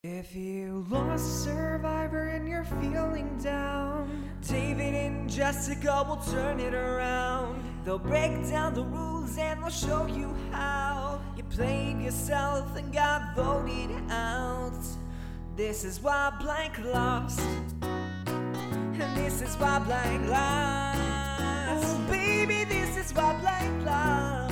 If you lost Survivor and you're feeling down, David and Jessica will turn it around. They'll break down the rules and they'll show you how you played yourself and got voted out. This is why blank lost, and this is why blank lost. Baby, this is why blank lost.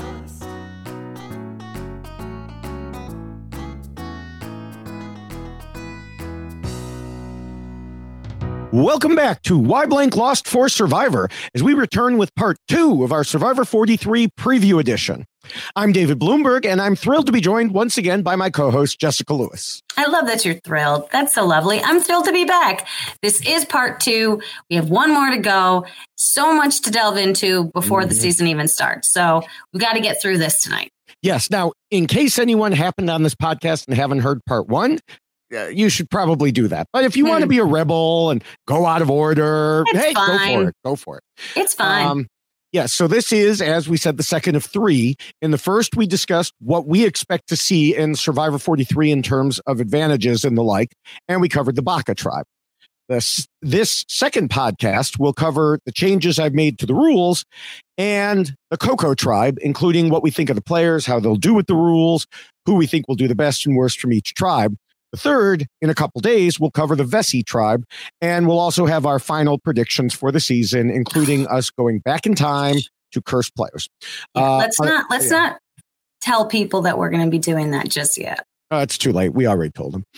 Welcome back to Why Blank Lost for Survivor as we return with part 2 of our Survivor 43 preview edition. I'm David Bloomberg, and I'm thrilled to be joined once again by my co-host, Jessica Lewis. I love that you're thrilled. That's so lovely. I'm thrilled to be back. This is part 2. We have one more to go. So much to delve into before the season even starts. So we got to get through this tonight. Yes. Now, in case anyone happened on this podcast and haven't heard part 1, you should probably do that. But if you want to be a rebel and go out of order, hey, fine. Go for it. It's fine. So this is, as we said, the second of 3. In the first, we discussed what we expect to see in Survivor 43 in terms of advantages and the like, and we covered the Baka tribe. This second podcast will cover the changes I've made to the rules and the Coco tribe, including what we think of the players, how they'll do with the rules, who we think will do the best and worst from each tribe. The third, in a couple days, we'll cover the Vessi tribe, and we'll also have our final predictions for the season, including us going back in time to curse players. Let's not tell people that we're going to be doing that just yet. It's too late. We already told them.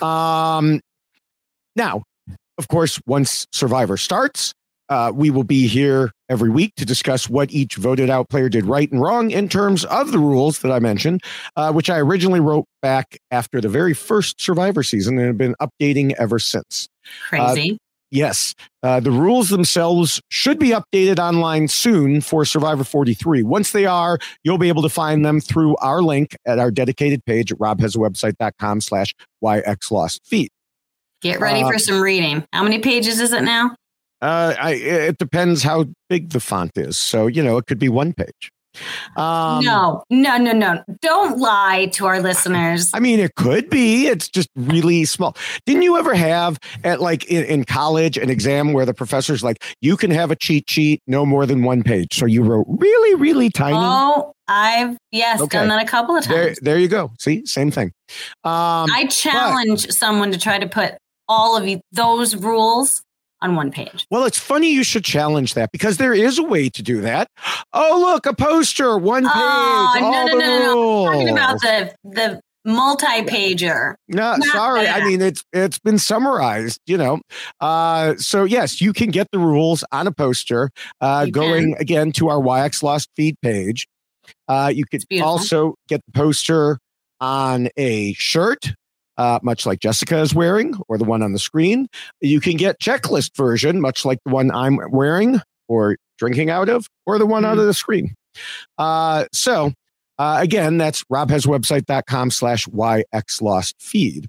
Now, of course, once Survivor starts, we will be here every week to discuss what each voted out player did right and wrong in terms of the rules that I mentioned, which I originally wrote back after the very first Survivor season and have been updating ever since. Crazy. Yes. The rules themselves should be updated online soon for Survivor 43. Once they are, you'll be able to find them through our link at our dedicated page at robhasawebsite.com/yxlostfeed. Get ready for some reading. How many pages is it now? It depends how big the font is. So, it could be 1 page. No. Don't lie to our listeners. I mean, it could be. It's just really small. Didn't you ever have in college an exam where the professor's like, you can have a cheat sheet no more than 1 page. So you wrote really, really tiny. Oh, I've done that a couple of times. There you go. See, same thing. I challenge someone to try to put all of those rules on 1 page. Well, it's funny you should challenge that because there is a way to do that. Oh, look, a poster, 1 page. No. I'm talking about the multi-pager. No, sorry. That. I mean, it's been summarized, So yes, you can get the rules on a poster going again to our YX Lost feed page. You could also get the poster on a shirt. Much like Jessica is wearing, or the one on the screen. You can get checklist version, much like the one I'm wearing or drinking out of, or the one out of the screen. So again, that's robhaswebsite.com/yxlostfeed.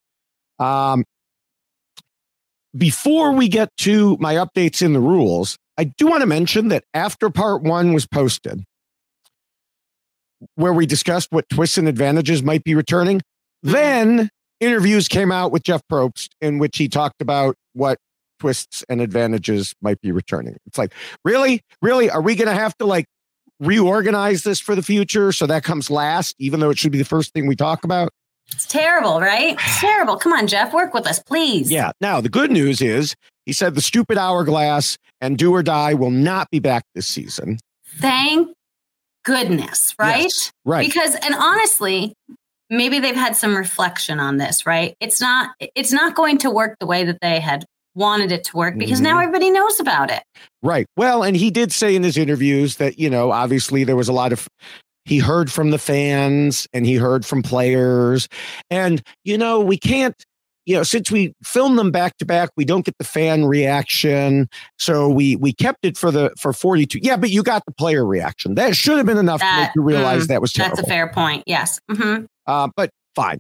Before we get to my updates in the rules, I do want to mention that after part 1 was posted, where we discussed what twists and advantages might be returning, then interviews came out with Jeff Probst in which he talked about what twists and advantages might be returning. It's like, really? Are we going to have to reorganize this for the future? So that comes last, even though it should be the first thing we talk about. It's terrible, right? It's terrible. Come on, Jeff, work with us, please. Yeah. Now, the good news is he said the stupid hourglass and do or die will not be back this season. Thank goodness, right? Yes, right. Because, and honestly, maybe they've had some reflection on this, right? It's not going to work the way that they had wanted it to work because now everybody knows about it. Right. Well, and he did say in his interviews that, obviously there was a lot of, he heard from the fans and he heard from players and, we can't, since we film them back to back, we don't get the fan reaction. So we kept it for 42. Yeah, but you got the player reaction. That should have been enough to make you realize that was terrible. That's a fair point. Yes. Mm-hmm. But fine.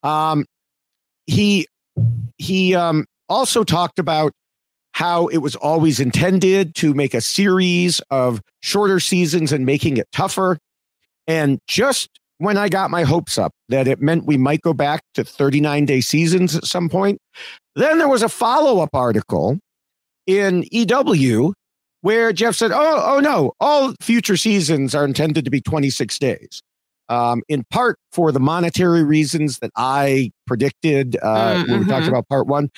He also talked about how it was always intended to make a series of shorter seasons and making it tougher. And just when I got my hopes up that it meant we might go back to 39-day seasons at some point. Then there was a follow-up article in EW where Jeff said, oh no, all future seasons are intended to be 26 days. In part for the monetary reasons that I predicted when we talked about part one.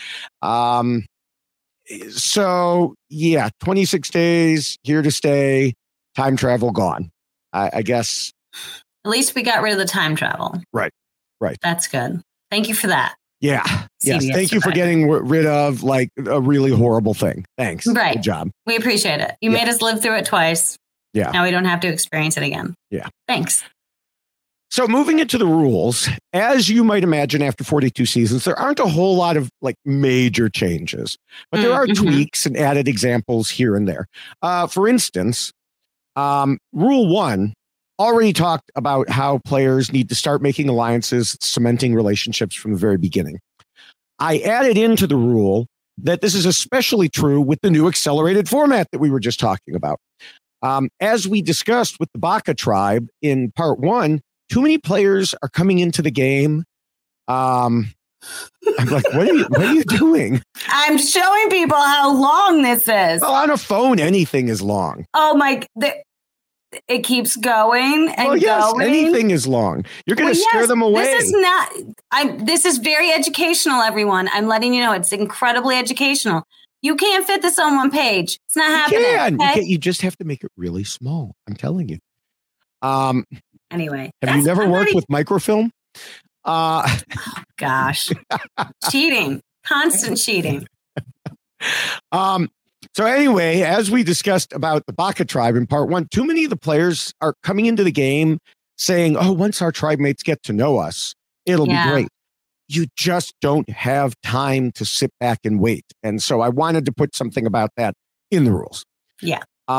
So, yeah, 26 days, here to stay, time travel gone, I guess. At least we got rid of the time travel. Right. That's good. Thank you for that. Yeah. Yes. CBS Thank you for getting rid of like a really horrible thing. Thanks. Right. Good job. We appreciate it. You made us live through it twice. Yeah. Now we don't have to experience it again. Yeah. Thanks. So moving into the rules, as you might imagine, after 42 seasons, there aren't a whole lot of like major changes, but there are tweaks and added examples here and there. For instance, Rule 1 already talked about how players need to start making alliances, cementing relationships from the very beginning. I added into the rule that this is especially true with the new accelerated format that we were just talking about. As we discussed with the Baka tribe in part 1, too many players are coming into the game. I'm like, what are you doing? I'm showing people how long this is. Well, on a phone, anything is long. Oh my! It keeps going and going. Anything is long. You're going to scare them away. This is not. This is very educational, everyone. I'm letting you know it's incredibly educational. You can't fit this on one page. It's not happening. Okay? You just have to make it really small. I'm telling you. Anyway, have you never worked with microfilm? Oh, gosh, cheating, constant cheating. So anyway, as we discussed about the Baka tribe in part 1, too many of the players are coming into the game saying, oh, once our tribe mates get to know us, it'll be great. You just don't have time to sit back and wait. And so I wanted to put something about that in the rules. Yeah.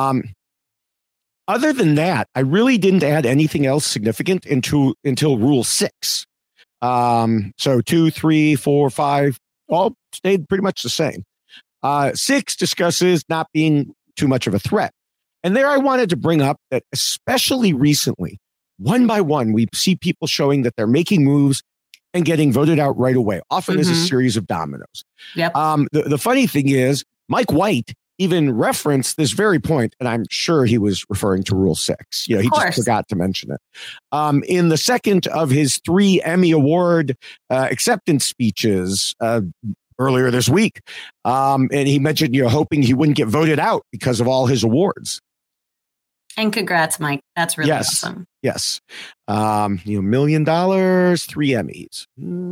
Other than that, I really didn't add anything else significant until Rule 6. So 2, 3, 4, 5, all stayed pretty much the same. 6 discusses not being too much of a threat. And there I wanted to bring up that especially recently, one by one, we see people showing that they're making moves and getting voted out right away, often as a series of dominoes. Yep. The funny thing is, Mike White even referenced this very point, and I'm sure he was referring to Rule 6. He just forgot to mention it. In the second of his 3 Emmy Award acceptance speeches earlier this week, and he mentioned, hoping he wouldn't get voted out because of all his awards. And congrats, Mike. That's really awesome. Yes. $1 million, 3 Emmys.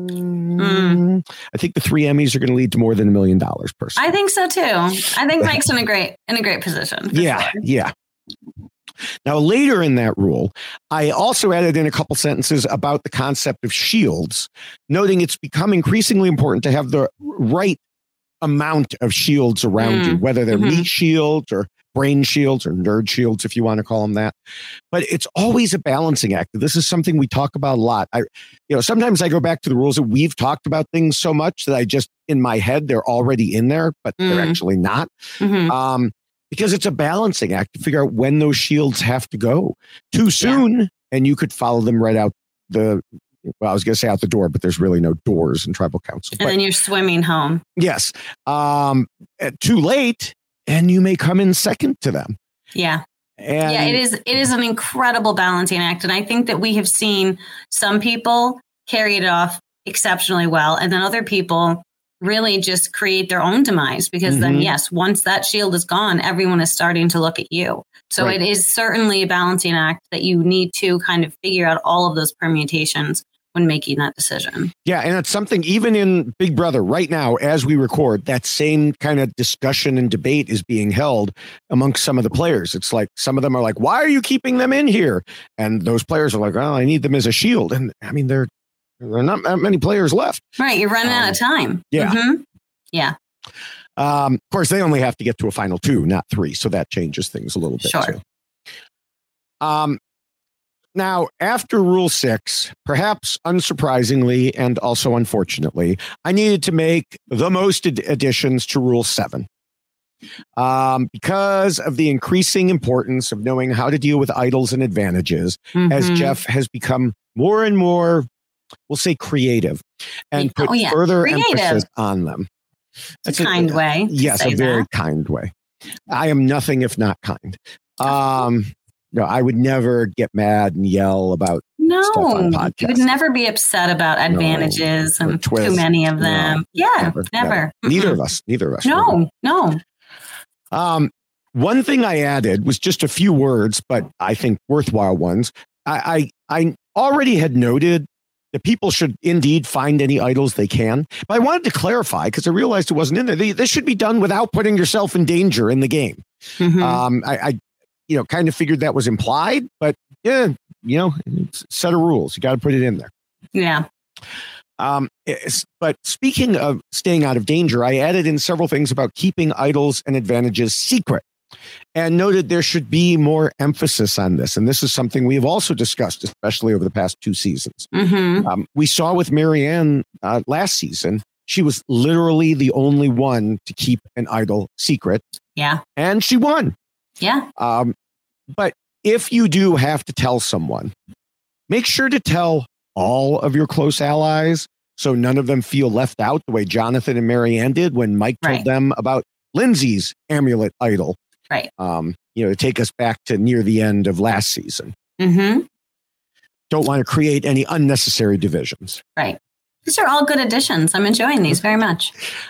I think the 3 Emmys are going to lead to more than $1 million personally. I think so too. I think Mike's in a great position. Yeah. Now, later in that rule, I also added in a couple sentences about the concept of shields, noting it's become increasingly important to have the right amount of shields around you, whether they're meat shields or brain shields or nerd shields, if you want to call them that. But it's always a balancing act. This is something we talk about a lot. Sometimes I go back to the rules that we've talked about things so much that I just, in my head, they're already in there, but they're actually not. Because it's a balancing act to figure out when those shields have to go. Too soon, and you could follow them right out I was going to say out the door, but there's really no doors in tribal council. And then you're swimming home. Yes. Too late, and you may come in second to them. Yeah. It is an incredible balancing act. And I think that we have seen some people carry it off exceptionally well, and then other people really just create their own demise because then, yes, once that shield is gone, everyone is starting to look at you. So it is certainly a balancing act that you need to kind of figure out all of those permutations when making that decision. Yeah, and it's something even in Big Brother right now, as we record, that same kind of discussion and debate is being held amongst some of the players. It's like some of them are like, why are you keeping them in here? And those players are like, well, I need them as a shield. And I mean, there are not that many players left. Right, you're running out of time. Yeah. Yeah. Of course, they only have to get to a final 2, not 3. So that changes things a little bit. Sure. Too. Now, after Rule 6, perhaps unsurprisingly and also unfortunately, I needed to make the most additions to Rule 7. Because of the increasing importance of knowing how to deal with idols and advantages, as Jeff has become more and more, we'll say creative, and put further emphasis on them. That's a kind way. Yes, a very kind way. I am nothing if not kind. No, I would never get mad and yell about stuff on podcasts. You would never be upset about advantages and too many of them. Never. Neither of us. No. One thing I added was just a few words, but I think worthwhile ones. I already had noted that people should indeed find any idols they can, but I wanted to clarify because I realized it wasn't in there. This should be done without putting yourself in danger in the game. I kind of figured that was implied, but it's a set of rules. You got to put it in there. Yeah. But speaking of staying out of danger, I added in several things about keeping idols and advantages secret and noted there should be more emphasis on this. And this is something we have also discussed, especially over the past 2 seasons. We saw with Marianne last season, she was literally the only one to keep an idol secret. Yeah. And she won. Yeah. But if you do have to tell someone, make sure to tell all of your close allies so none of them feel left out the way Jonathan and Marianne did when Mike told them about Lindsay's amulet idol. Right. To take us back to near the end of last season. Don't want to create any unnecessary divisions. Right. These are all good additions. I'm enjoying these very much.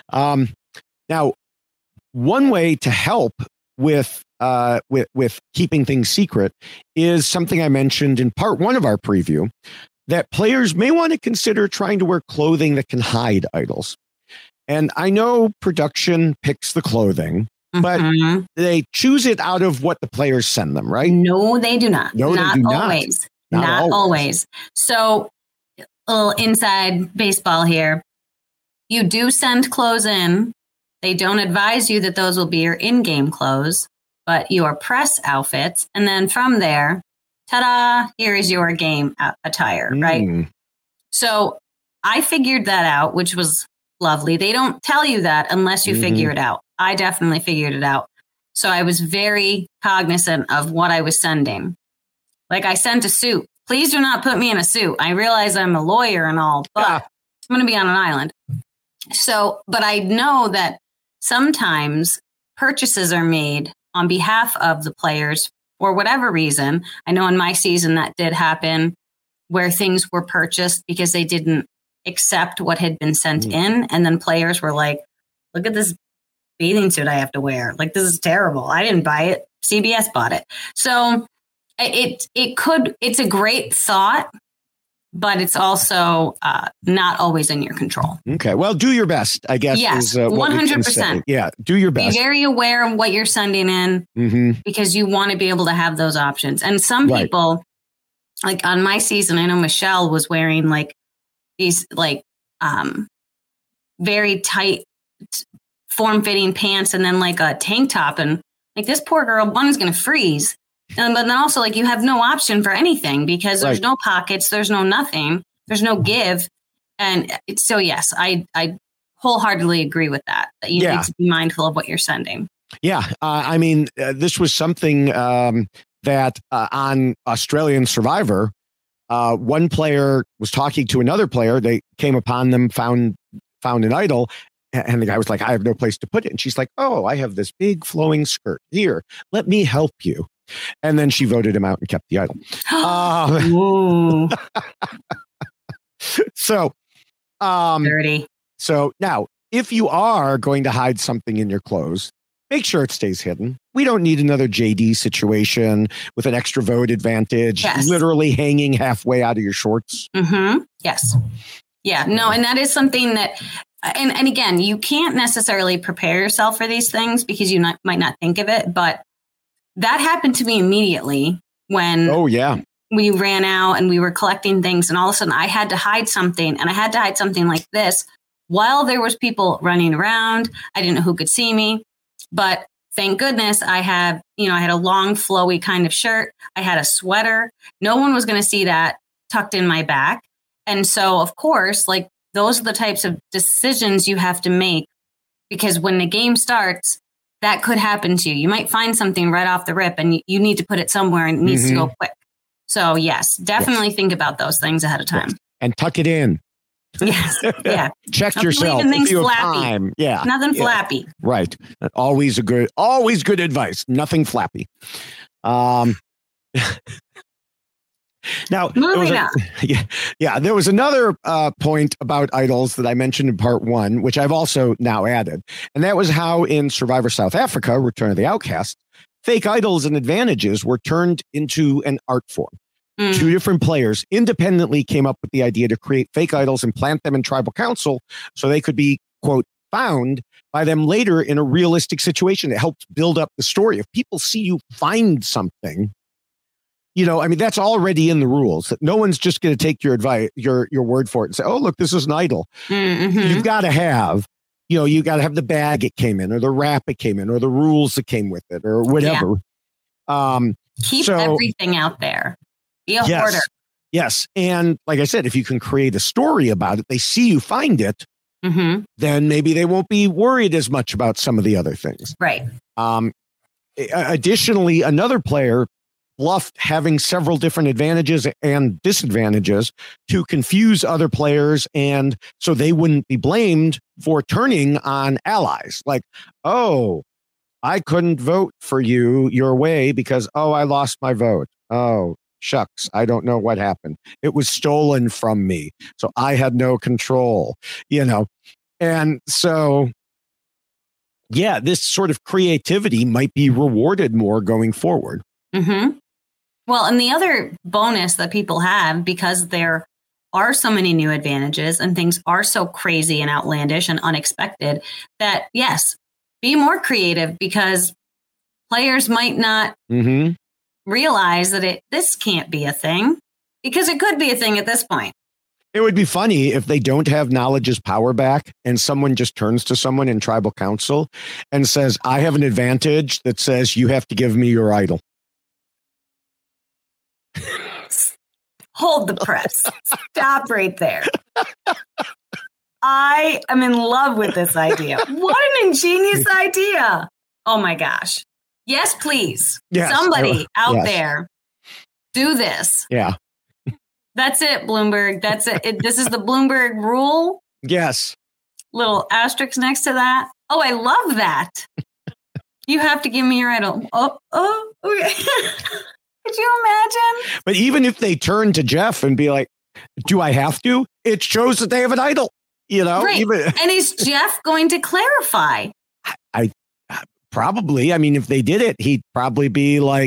Now, one way to help with keeping things secret is something I mentioned in part 1 of our preview, that players may want to consider trying to wear clothing that can hide idols. And I know production picks the clothing, but they choose it out of what the players send them, right? No, they do not. No, not they do always. Not always. So, a little inside baseball here. You do send clothes in. They don't advise you that those will be your in-game clothes, but your press outfits. And then from there, ta-da, here is your game attire, right? So I figured that out, which was lovely. They don't tell you that unless you figure it out. I definitely figured it out. So I was very cognizant of what I was sending. Like I sent a suit. Please do not put me in a suit. I realize I'm a lawyer and all, but I'm going to be on an island. So, but I know that sometimes purchases are made on behalf of the players for whatever reason. I know in my season that did happen where things were purchased because they didn't accept what had been sent in. And then players were like, look at this bathing suit I have to wear. Like, this is terrible. I didn't buy it. CBS bought it. So it's a great thought, but it's also not always in your control. Okay. Well, do your best, I guess. Yes, is, 100%. Yeah, do your best. Be very aware of what you're sending in because you want to be able to have those options. And some people, like on my season, I know Michelle was wearing like these like very tight form-fitting pants and then like a tank top. And like this poor girl, one is going to freeze. But then also, like, you have no option for anything because there's no pockets, there's no nothing, there's no give. And so, yes, I wholeheartedly agree with that you need to be mindful of what you're sending. Yeah. I mean, this was something that on Australian Survivor, one player was talking to another player. They came upon them, found an idol. And the guy was like, I have no place to put it. And she's like, oh, I have this big flowing skirt. Here, let me help you. And then she voted him out and kept the idol. So, dirty. So now, if you are going to hide something in your clothes, make sure it stays hidden. We don't need another JD situation with an extra vote advantage, literally hanging halfway out of your shorts. Yes. Yeah, no, and that is something that, and again, you can't necessarily prepare yourself for these things because you might not think of it, but that happened to me immediately when we ran out and we were collecting things, and all of a sudden I had to hide something, and I had to hide something like this while there was people running around. I didn't know who could see me, but thank goodness I had a long flowy kind of shirt. I had a sweater. No one was going to see that tucked in my back. And so, of course, like those are the types of decisions you have to make because when the game starts, that could happen to you. You might find something right off the rip and you need to put it somewhere and it needs to go quick. So yes, definitely think about those things ahead of time. And tuck it in. Yes. Yeah. Check Don't yourself. believe in things if you have flappy. time. Yeah. Nothing Yeah. flappy. Right. Always good advice. Nothing flappy. Now, Moving on. there was another point about idols that I mentioned in part 1, which I've also now added. And that was how in Survivor South Africa, Return of the Outcast, fake idols and advantages were turned into an art form. 2 different players independently came up with the idea to create fake idols and plant them in tribal council so they could be, quote, found by them later in a realistic situation. It helps build up the story. If people see you find something, that's already in the rules. No one's just going to take your advice, your word for it and say, oh, look, this is an idol. Mm-hmm. You've got to have, you got to have the bag it came in or the wrap it came in or the rules that came with it or whatever. Yeah. Keep everything out there. Be a hoarder. Yes. And like I said, if you can create a story about it, they see you find it, then maybe they won't be worried as much about some of the other things. Right. Additionally, another player bluffed having several different advantages and disadvantages to confuse other players, and so they wouldn't be blamed for turning on allies. Like, oh, I couldn't vote for your way because, I lost my vote. Oh, shucks, I don't know what happened. It was stolen from me, so I had no control, And so, yeah, this sort of creativity might be rewarded more going forward. Mm-hmm. Well, and the other bonus that people have, because there are so many new advantages and things are so crazy and outlandish and unexpected, that yes, be more creative, because players might not realize that this can't be a thing, because it could be a thing at this point. It would be funny if they don't have knowledge's power back and someone just turns to someone in tribal council and says, I have an advantage that says you have to give me your idol. Hold the press. Stop right there. I am in love with this idea. What an ingenious idea. Oh my gosh. Yes, please. Yes. Somebody out there, do this. Yeah. That's it, Bloomberg. That's it. This is the Bloomberg rule. Yes. Little asterisk next to that. Oh, I love that. You have to give me your idol. Oh, okay. Could you imagine? But even if they turn to Jeff and be like, do I have to? It shows that they have an idol, Right. And is Jeff going to clarify? I probably. I mean, if they did it, he'd probably be like.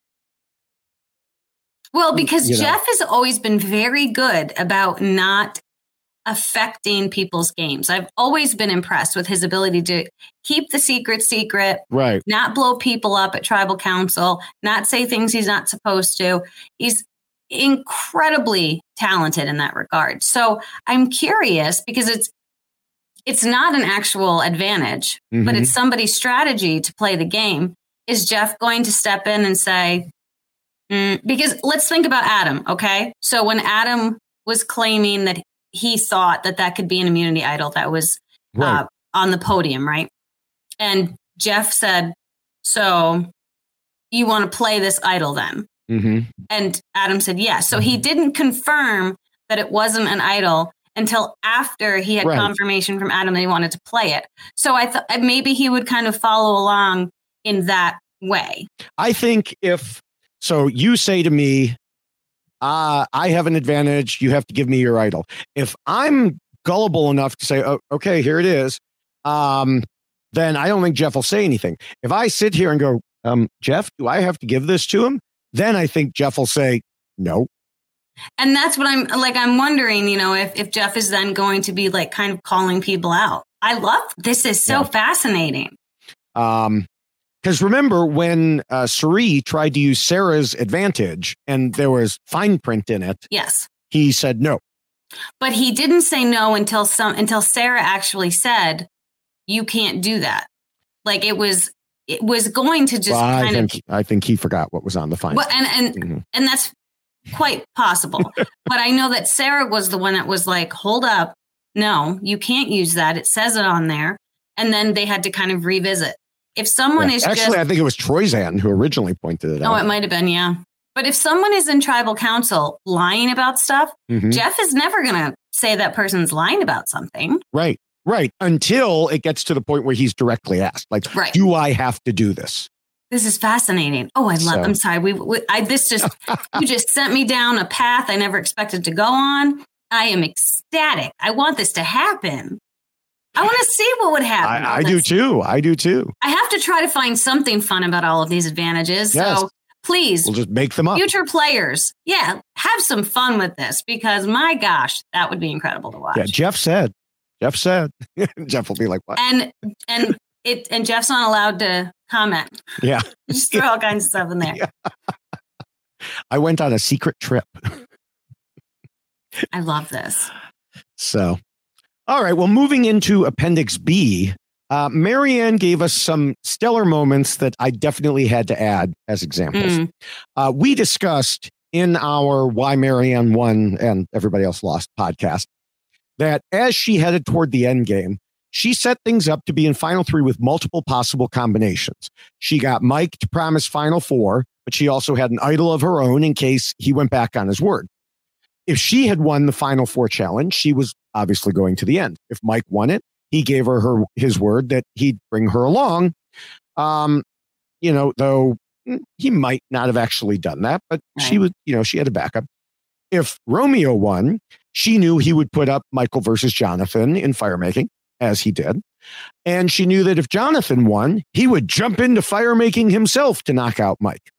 Well, because Jeff has always been very good about not affecting people's games. I've always been impressed with his ability to keep the secret, right? Not blow people up at tribal council, not say things he's not supposed to. He's incredibly talented in that regard. So I'm curious, because it's not an actual advantage, but it's somebody's strategy to play the game. Is Jeff going to step in and say, because let's think about Adam. Okay. So when Adam was claiming that he thought that could be an immunity idol that was on the podium, right? And Jeff said, so you want to play this idol then? And Adam said, yes. So he didn't confirm that it wasn't an idol until after he had confirmation from Adam that he wanted to play it. So I thought maybe he would kind of follow along in that way. I think so you say to me, I have an advantage. You have to give me your idol. If I'm gullible enough to say, oh, okay, here it is, then I don't think Jeff will say anything. If I sit here and go, Jeff, do I have to give this to him? Then I think Jeff will say no. And that's what I'm wondering, if Jeff is then going to be like kind of calling people out. I love this. Is so fascinating. Because remember when Cirie tried to use Sarah's advantage and there was fine print in it. Yes. He said no. But he didn't say no until Sarah actually said, you can't do that. Like it was going to just I think he forgot what was on the fine print. And that's quite possible. But I know that Sarah was the one that was like, hold up. No, you can't use that. It says it on there. And then they had to kind of revisit. If someone is actually, I think it was Troyzan who originally pointed it out. Oh, it might have been, yeah. But if someone is in tribal council lying about stuff, Jeff is never going to say that person's lying about something. Right. Until it gets to the point where he's directly asked, like, do I have to do this? This is fascinating. Oh, I'm sorry. You just sent me down a path I never expected to go on. I am ecstatic. I want this to happen. I want to see what would happen. I do too. I have to try to find something fun about all of these advantages. Yes. So please, we'll just make them up. Future players, have some fun with this, because my gosh, that would be incredible to watch. Yeah, Jeff said. Jeff will be like, what? And Jeff's not allowed to comment. Yeah. Just throw all kinds of stuff in there. Yeah. I went on a secret trip. I love this. So, all right. Well, moving into Appendix B, Marianne gave us some stellar moments that I definitely had to add as examples. We discussed in our Why Marianne Won and Everybody Else Lost podcast that as she headed toward the end game, she set things up to be in Final 3 with multiple possible combinations. She got Mike to promise Final 4, but she also had an idol of her own in case he went back on his word. If she had won the Final 4 challenge, she was obviously going to the end. If Mike won it, he gave her his word that he'd bring her along. Though he might not have actually done that, but she was, she had a backup. If Romeo won, she knew he would put up Michael versus Jonathan in firemaking, as he did. And she knew that if Jonathan won, he would jump into firemaking himself to knock out Mike.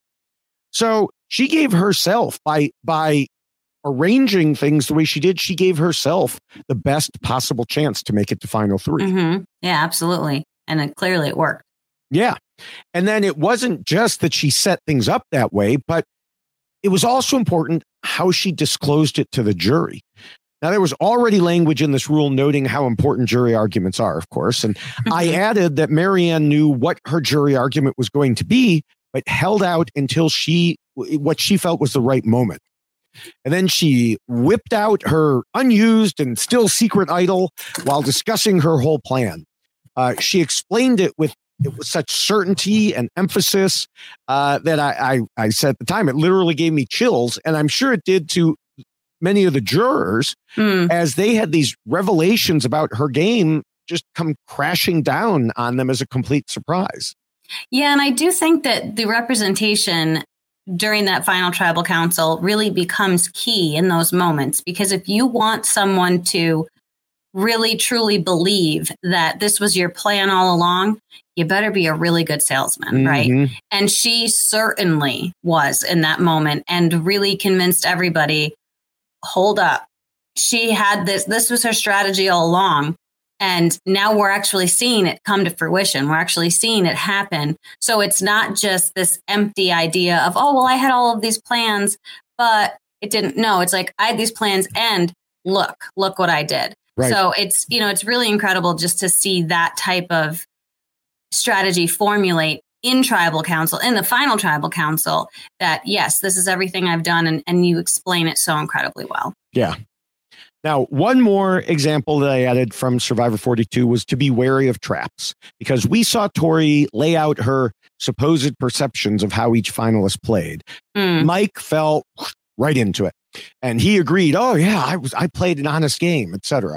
So she gave herself, by arranging things the way she did, she gave herself the best possible chance to make it to Final 3. Yeah, absolutely. And clearly it worked. Yeah. And then it wasn't just that she set things up that way, but it was also important how she disclosed it to the jury. Now, there was already language in this rule noting how important jury arguments are, of course. And I added that Marianne knew what her jury argument was going to be, but held out until what she felt was the right moment. And then she whipped out her unused and still secret idol while discussing her whole plan. She explained it with such certainty and emphasis that I said at the time, it literally gave me chills. And I'm sure it did to many of the jurors as they had these revelations about her game just come crashing down on them as a complete surprise. Yeah, and I do think that the representation during that final tribal council really becomes key in those moments, because if you want someone to really truly believe that this was your plan all along, you better be a really good salesman, right? And she certainly was in that moment and really convinced everybody, hold up. She had this was her strategy all along. And now we're actually seeing it come to fruition. We're actually seeing it happen. So it's not just this empty idea of, oh, well, I had all of these plans, but it didn't. No, it's like I had these plans and look what I did. Right. So it's, it's really incredible just to see that type of strategy formulate in tribal council, in the final tribal council, that, yes, this is everything I've done. And you explain it so incredibly well. Yeah. Now, one more example that I added from Survivor 42 was to be wary of traps, because we saw Tori lay out her supposed perceptions of how each finalist played. Mike fell right into it, and he agreed, oh, yeah, I played an honest game, etc.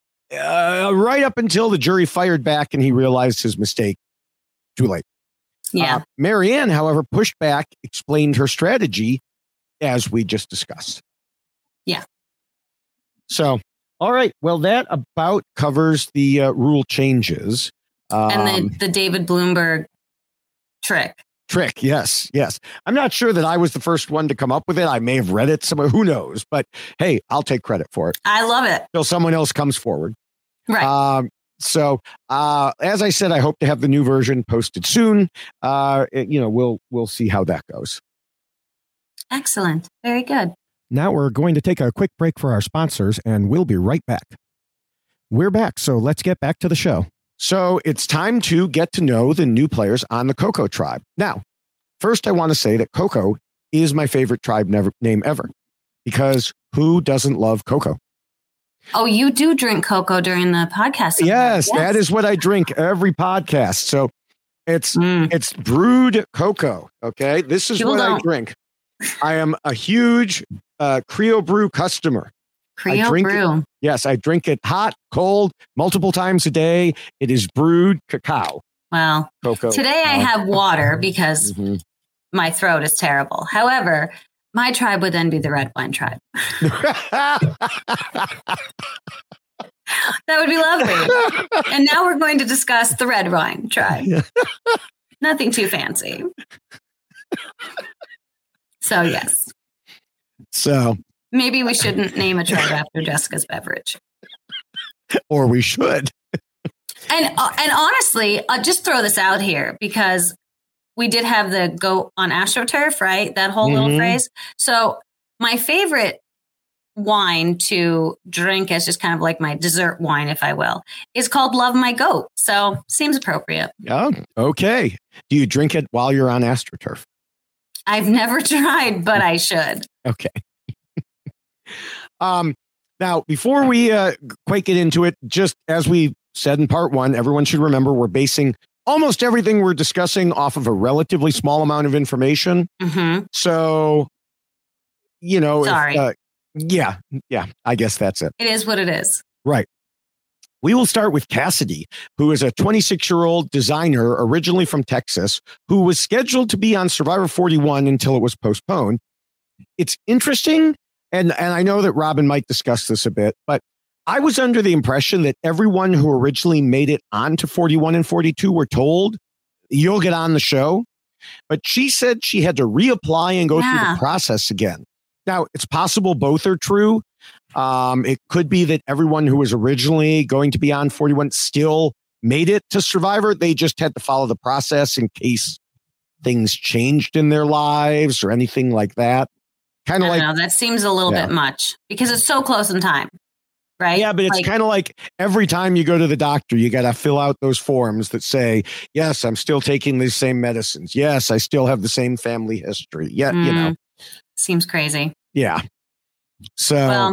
Right up until the jury fired back and he realized his mistake. Too late. Yeah. Marianne, however, pushed back, explained her strategy as we just discussed. Yeah. So, all right. Well, that about covers the rule changes. And the David Bloomberg trick. Yes. I'm not sure that I was the first one to come up with it. I may have read it somewhere. Who knows? But hey, I'll take credit for it. I love it. Till someone else comes forward. Right. So, as I said, I hope to have the new version posted soon. We'll see how that goes. Excellent. Very good. Now we're going to take a quick break for our sponsors, and we'll be right back. We're back, so let's get back to the show. So it's time to get to know the new players on the Coco tribe. Now, first I want to say that Coco is my favorite tribe name ever, because who doesn't love Coco? Oh, you do drink cocoa during the podcast. Yes, that is what I drink every podcast. So it's brewed cocoa. Okay, this is what I drink. I am a huge Creo Brew customer. Creo Brew. Yes, I drink it hot, cold, multiple times a day. It is brewed cacao. Well, Cocoa. Today I have water because my throat is terrible. However, my tribe would then be the red wine tribe. That would be lovely. And now we're going to discuss the red wine tribe. Nothing too fancy. So, yes. So maybe we shouldn't name a tribe after Jessica's beverage. Or we should. And honestly, I'll just throw this out here because we did have the goat on AstroTurf, right? That whole little phrase. So my favorite wine to drink as just kind of like my dessert wine, if I will, is called Love My Goat. So seems appropriate. Oh, okay. Do you drink it while you're on AstroTurf? I've never tried, but I should. Okay. Now, before we quite get into it, just as we said in part one, everyone should remember we're basing almost everything we're discussing off of a relatively small amount of information. So, you know, sorry. Yeah, I guess that's it. It is what it is. Right. We will start with Cassidy, who is a 26-year-old designer originally from Texas, who was scheduled to be on Survivor 41 until it was postponed. It's interesting, and I know that Rob and Mike discussed this a bit, but I was under the impression that everyone who originally made it onto 41 and 42 were told, you'll get on the show. But she said she had to reapply and go through the process again. Now, it's possible both are true. It could be that everyone who was originally going to be on 41 still made it to Survivor. They just had to follow the process in case things changed in their lives or anything like that. Kind of like, know, that seems a little bit much because it's so close in time, right? Yeah, but it's kind of like every time you go to the doctor, you got to fill out those forms that say, yes, I'm still taking these same medicines. Yes, I still have the same family history. Yeah, you know. Seems crazy. Yeah. So, well,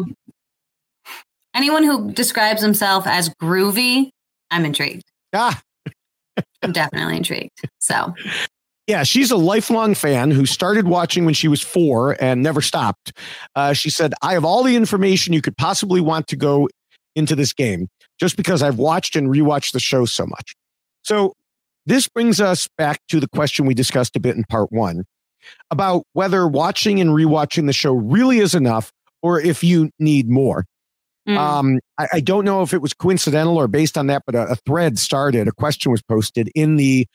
anyone who describes himself as groovy, I'm intrigued. I'm definitely intrigued. So, yeah, she's a lifelong fan who started watching when she was 4 and never stopped. She said, I have all the information you could possibly want to go into this game just because I've watched and rewatched the show so much. So this brings us back to the question we discussed a bit in part 1 about whether watching and rewatching the show really is enough or if you need more. I don't know if it was coincidental or based on that, but a thread started, a question was posted in the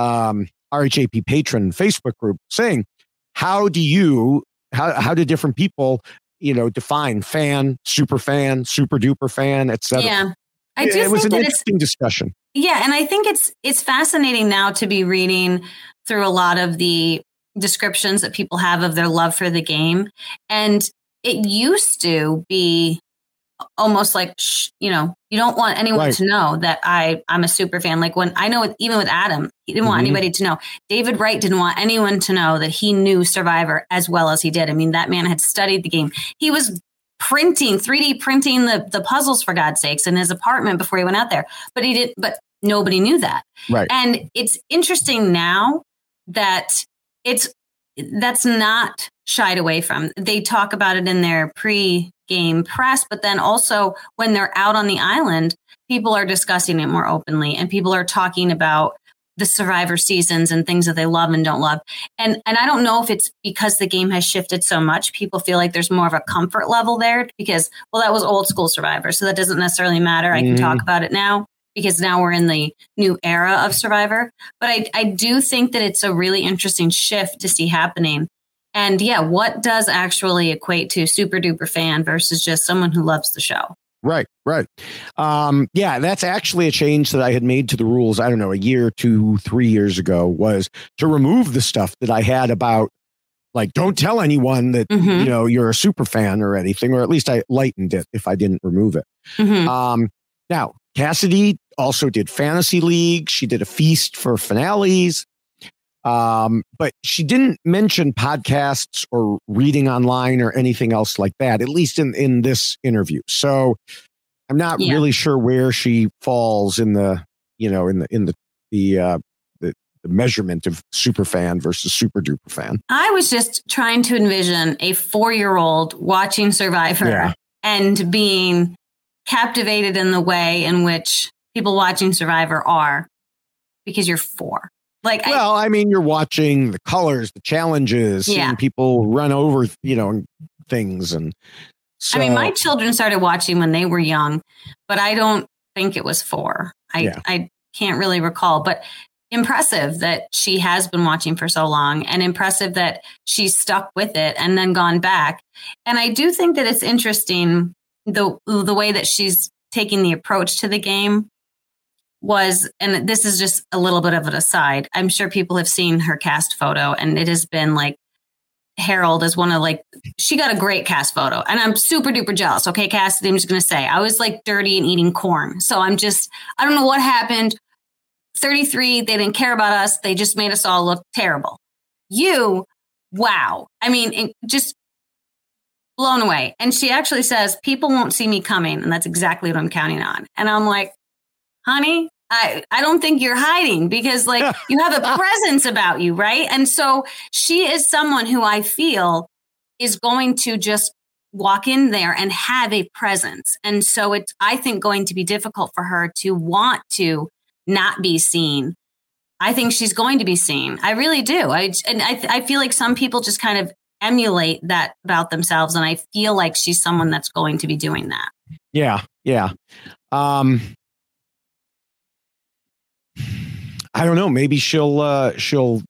RHAP patron Facebook group saying, how do different people, define fan, super duper fan, etc. Yeah. It was an interesting discussion. Yeah. And I think it's fascinating now to be reading through a lot of the descriptions that people have of their love for the game. And it used to be almost like, you don't want anyone to know that I'm a super fan. Like when I know, even with Adam, he didn't want anybody to know. David Wright didn't want anyone to know that he knew Survivor as well as he did. I mean, that man had studied the game. He was 3D printing the puzzles, for God's sakes, in his apartment before he went out there. But nobody knew that. Right. And it's interesting now that that's not shied away from. They talk about it in their pre-game press, but then also when they're out on the island, people are discussing it more openly and people are talking about the Survivor seasons and things that they love and don't love. And I don't know if it's because the game has shifted so much. People feel like there's more of a comfort level there because, well, that was old school Survivor. So that doesn't necessarily matter. I can talk about it now because now we're in the new era of Survivor. But I do think that it's a really interesting shift to see happening. And yeah, what does actually equate to super duper fan versus just someone who loves the show? Right. Yeah, that's actually a change that I had made to the rules, I don't know, a year, 2, 3 years ago, was to remove the stuff that I had about, like, don't tell anyone that, you're a super fan or anything, or at least I lightened it if I didn't remove it. Now, Cassidy also did Fantasy League. She did a feast for finales. But she didn't mention podcasts or reading online or anything else like that, at least in this interview. So I'm not really sure where she falls in the, the measurement of super fan versus super duper fan. I was just trying to envision a 4-year-old watching Survivor and being captivated in the way in which people watching Survivor are, because you're 4. Like, I mean, you're watching the colors, the challenges, seeing people run over, things. And so, I mean, my children started watching when they were young, but I don't think it was 4. I can't really recall, but impressive that she has been watching for so long, and impressive that she's stuck with it and then gone back. And I do think that it's interesting the way that she's taking the approach to the game was, and this is just a little bit of an aside, I'm sure people have seen her cast photo, and it has been like Harold is one of she got a great cast photo, and I'm super duper jealous. Okay, Cassidy, I'm just going to say I was like dirty and eating corn. So I don't know what happened. 33, they didn't care about us. They just made us all look terrible. Wow. I mean, just blown away. And she actually says, people won't see me coming. And that's exactly what I'm counting on. And I'm like, honey, I don't think you're hiding, because you have a presence about you, right? And so she is someone who I feel is going to just walk in there and have a presence. And so it's, I think, going to be difficult for her to want to not be seen. I think she's going to be seen. I really do. I feel like some people just kind of emulate that about themselves. And I feel like she's someone that's going to be doing that. Yeah. Yeah. I don't know. Maybe she'll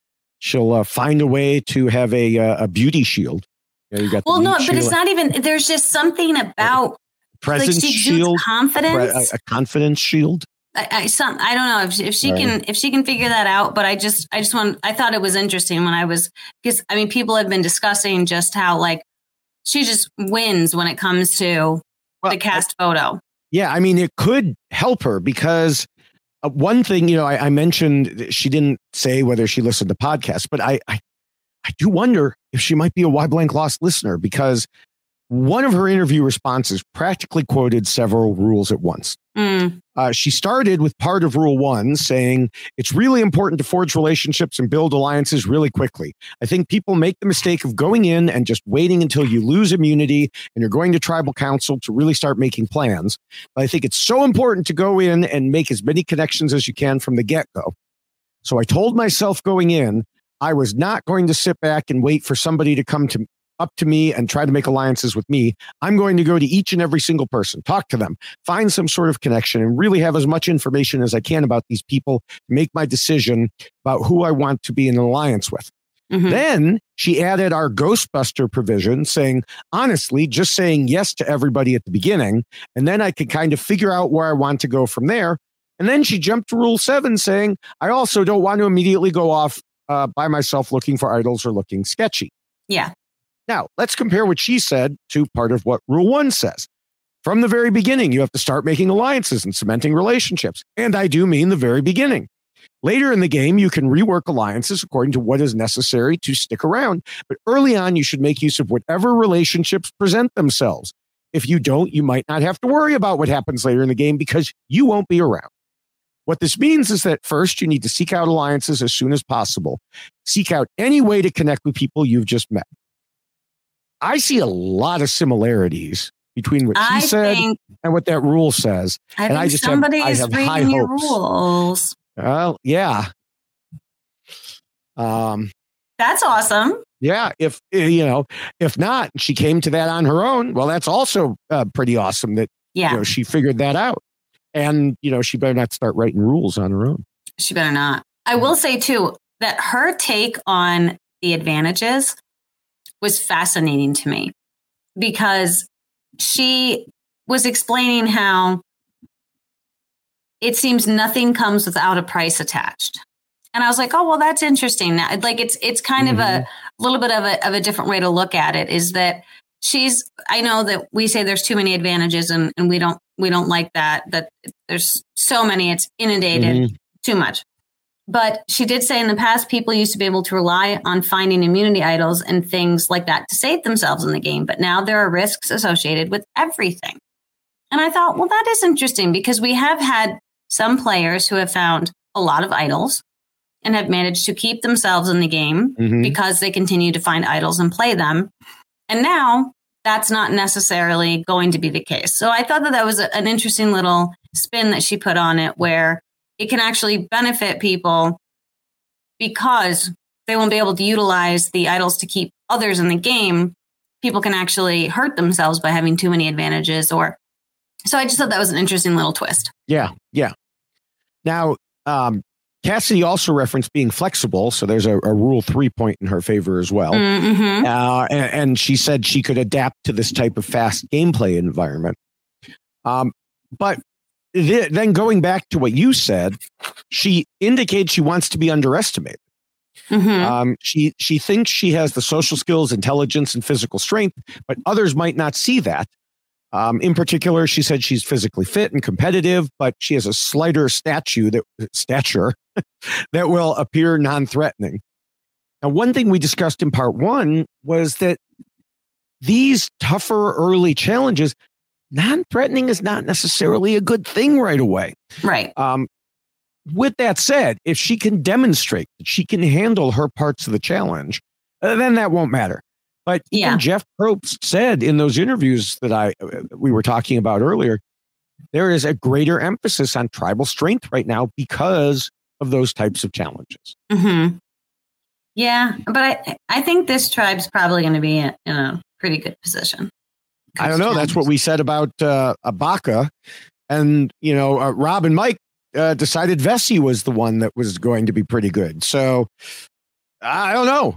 find a way to have a beauty shield. You got but it's not even. There's just something about presence shield, confidence, a confidence shield. I don't know if she can figure that out. But I thought it was interesting because I mean, people have been discussing just how she just wins when it comes to the cast photo. Yeah, I mean, it could help her because. One thing, I mentioned she didn't say whether she listened to podcasts, but I do wonder if she might be a Why Blank Lost listener, because one of her interview responses practically quoted several rules at once. She started with part of Rule 1 saying, it's really important to forge relationships and build alliances really quickly. I think people make the mistake of going in and just waiting until you lose immunity and you're going to tribal council to really start making plans. But I think it's so important to go in and make as many connections as you can from the get-go. So I told myself going in, I was not going to sit back and wait for somebody to come up to me and try to make alliances with me. I'm going to go to each and every single person, talk to them, find some sort of connection, and really have as much information as I can about these people to make my decision about who I want to be in an alliance with. Mm-hmm. Then she added our Ghostbuster provision saying, honestly, just saying yes to everybody at the beginning, and then I could kind of figure out where I want to go from there. And then she jumped to Rule 7 saying, I also don't want to immediately go off by myself looking for idols or looking sketchy. Yeah. Now, let's compare what she said to part of what Rule 1 says. From the very beginning, you have to start making alliances and cementing relationships. And I do mean the very beginning. Later in the game, you can rework alliances according to what is necessary to stick around. But early on, you should make use of whatever relationships present themselves. If you don't, you might not have to worry about what happens later in the game because you won't be around. What this means is that first, you need to seek out alliances as soon as possible. Seek out any way to connect with people you've just met. I see a lot of similarities between what she said and what that rule says. I think somebody is reading your rules. Well, yeah. That's awesome. Yeah. If not, she came to that on her own. Well, that's also pretty awesome that she figured that out. And, she better not start writing rules on her own. She better not. I will say, too, that her take on the advantages was fascinating to me because she was explaining how it seems nothing comes without a price attached. And I was like, oh, well, that's interesting. It's kind of a little bit of a different way to look at it is that I know that we say there's too many advantages and we don't like that there's so many, it's inundated too much. But she did say in the past, people used to be able to rely on finding immunity idols and things like that to save themselves in the game. But now there are risks associated with everything. And I thought, well, that is interesting because we have had some players who have found a lot of idols and have managed to keep themselves in the game because they continue to find idols and play them. And now that's not necessarily going to be the case. So I thought that was an interesting little spin that she put on it, where it can actually benefit people because they won't be able to utilize the idols to keep others in the game. People can actually hurt themselves by having too many advantages. So I just thought that was an interesting little twist. Yeah. Now, Cassidy also referenced being flexible. So there's a Rule 3 point in her favor as well. And she said she could adapt to this type of fast gameplay environment. But then going back to what you said, she indicates she wants to be underestimated. She thinks she has the social skills, intelligence, and physical strength, but others might not see that. In particular, she said she's physically fit and competitive, but she has a slighter stature that will appear non-threatening. Now, one thing we discussed in part 1 was that these tougher early challenges, non-threatening is not necessarily a good thing right away. Right. With that said, if she can demonstrate that she can handle her parts of the challenge, then that won't matter. But even Jeff Probst said in those interviews that we were talking about earlier, there is a greater emphasis on tribal strength right now because of those types of challenges. Yeah, but I think this tribe's probably going to be in a pretty good position. I don't know. That's what we said about Abaka. And, Rob and Mike decided Vessi was the one that was going to be pretty good. So I don't know.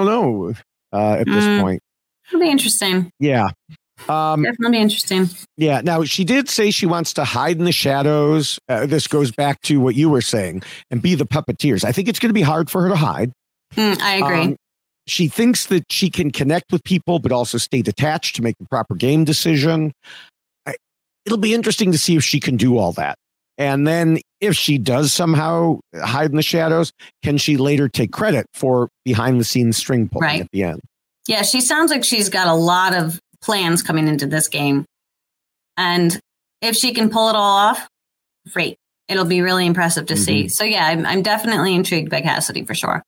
At this point. It'll be interesting. Yeah. Definitely interesting. Yeah. Now, she did say she wants to hide in the shadows. This goes back to what you were saying, and be the puppeteers. I think it's going to be hard for her to hide. I agree. She thinks that she can connect with people, but also stay detached to make the proper game decision. It'll be interesting to see if she can do all that. And then if she does somehow hide in the shadows, can she later take credit for behind the scenes string pulling at the end? Yeah, she sounds like she's got a lot of plans coming into this game. And if she can pull it all off, great. It'll be really impressive to see. So yeah, I'm definitely intrigued by Cassidy for sure.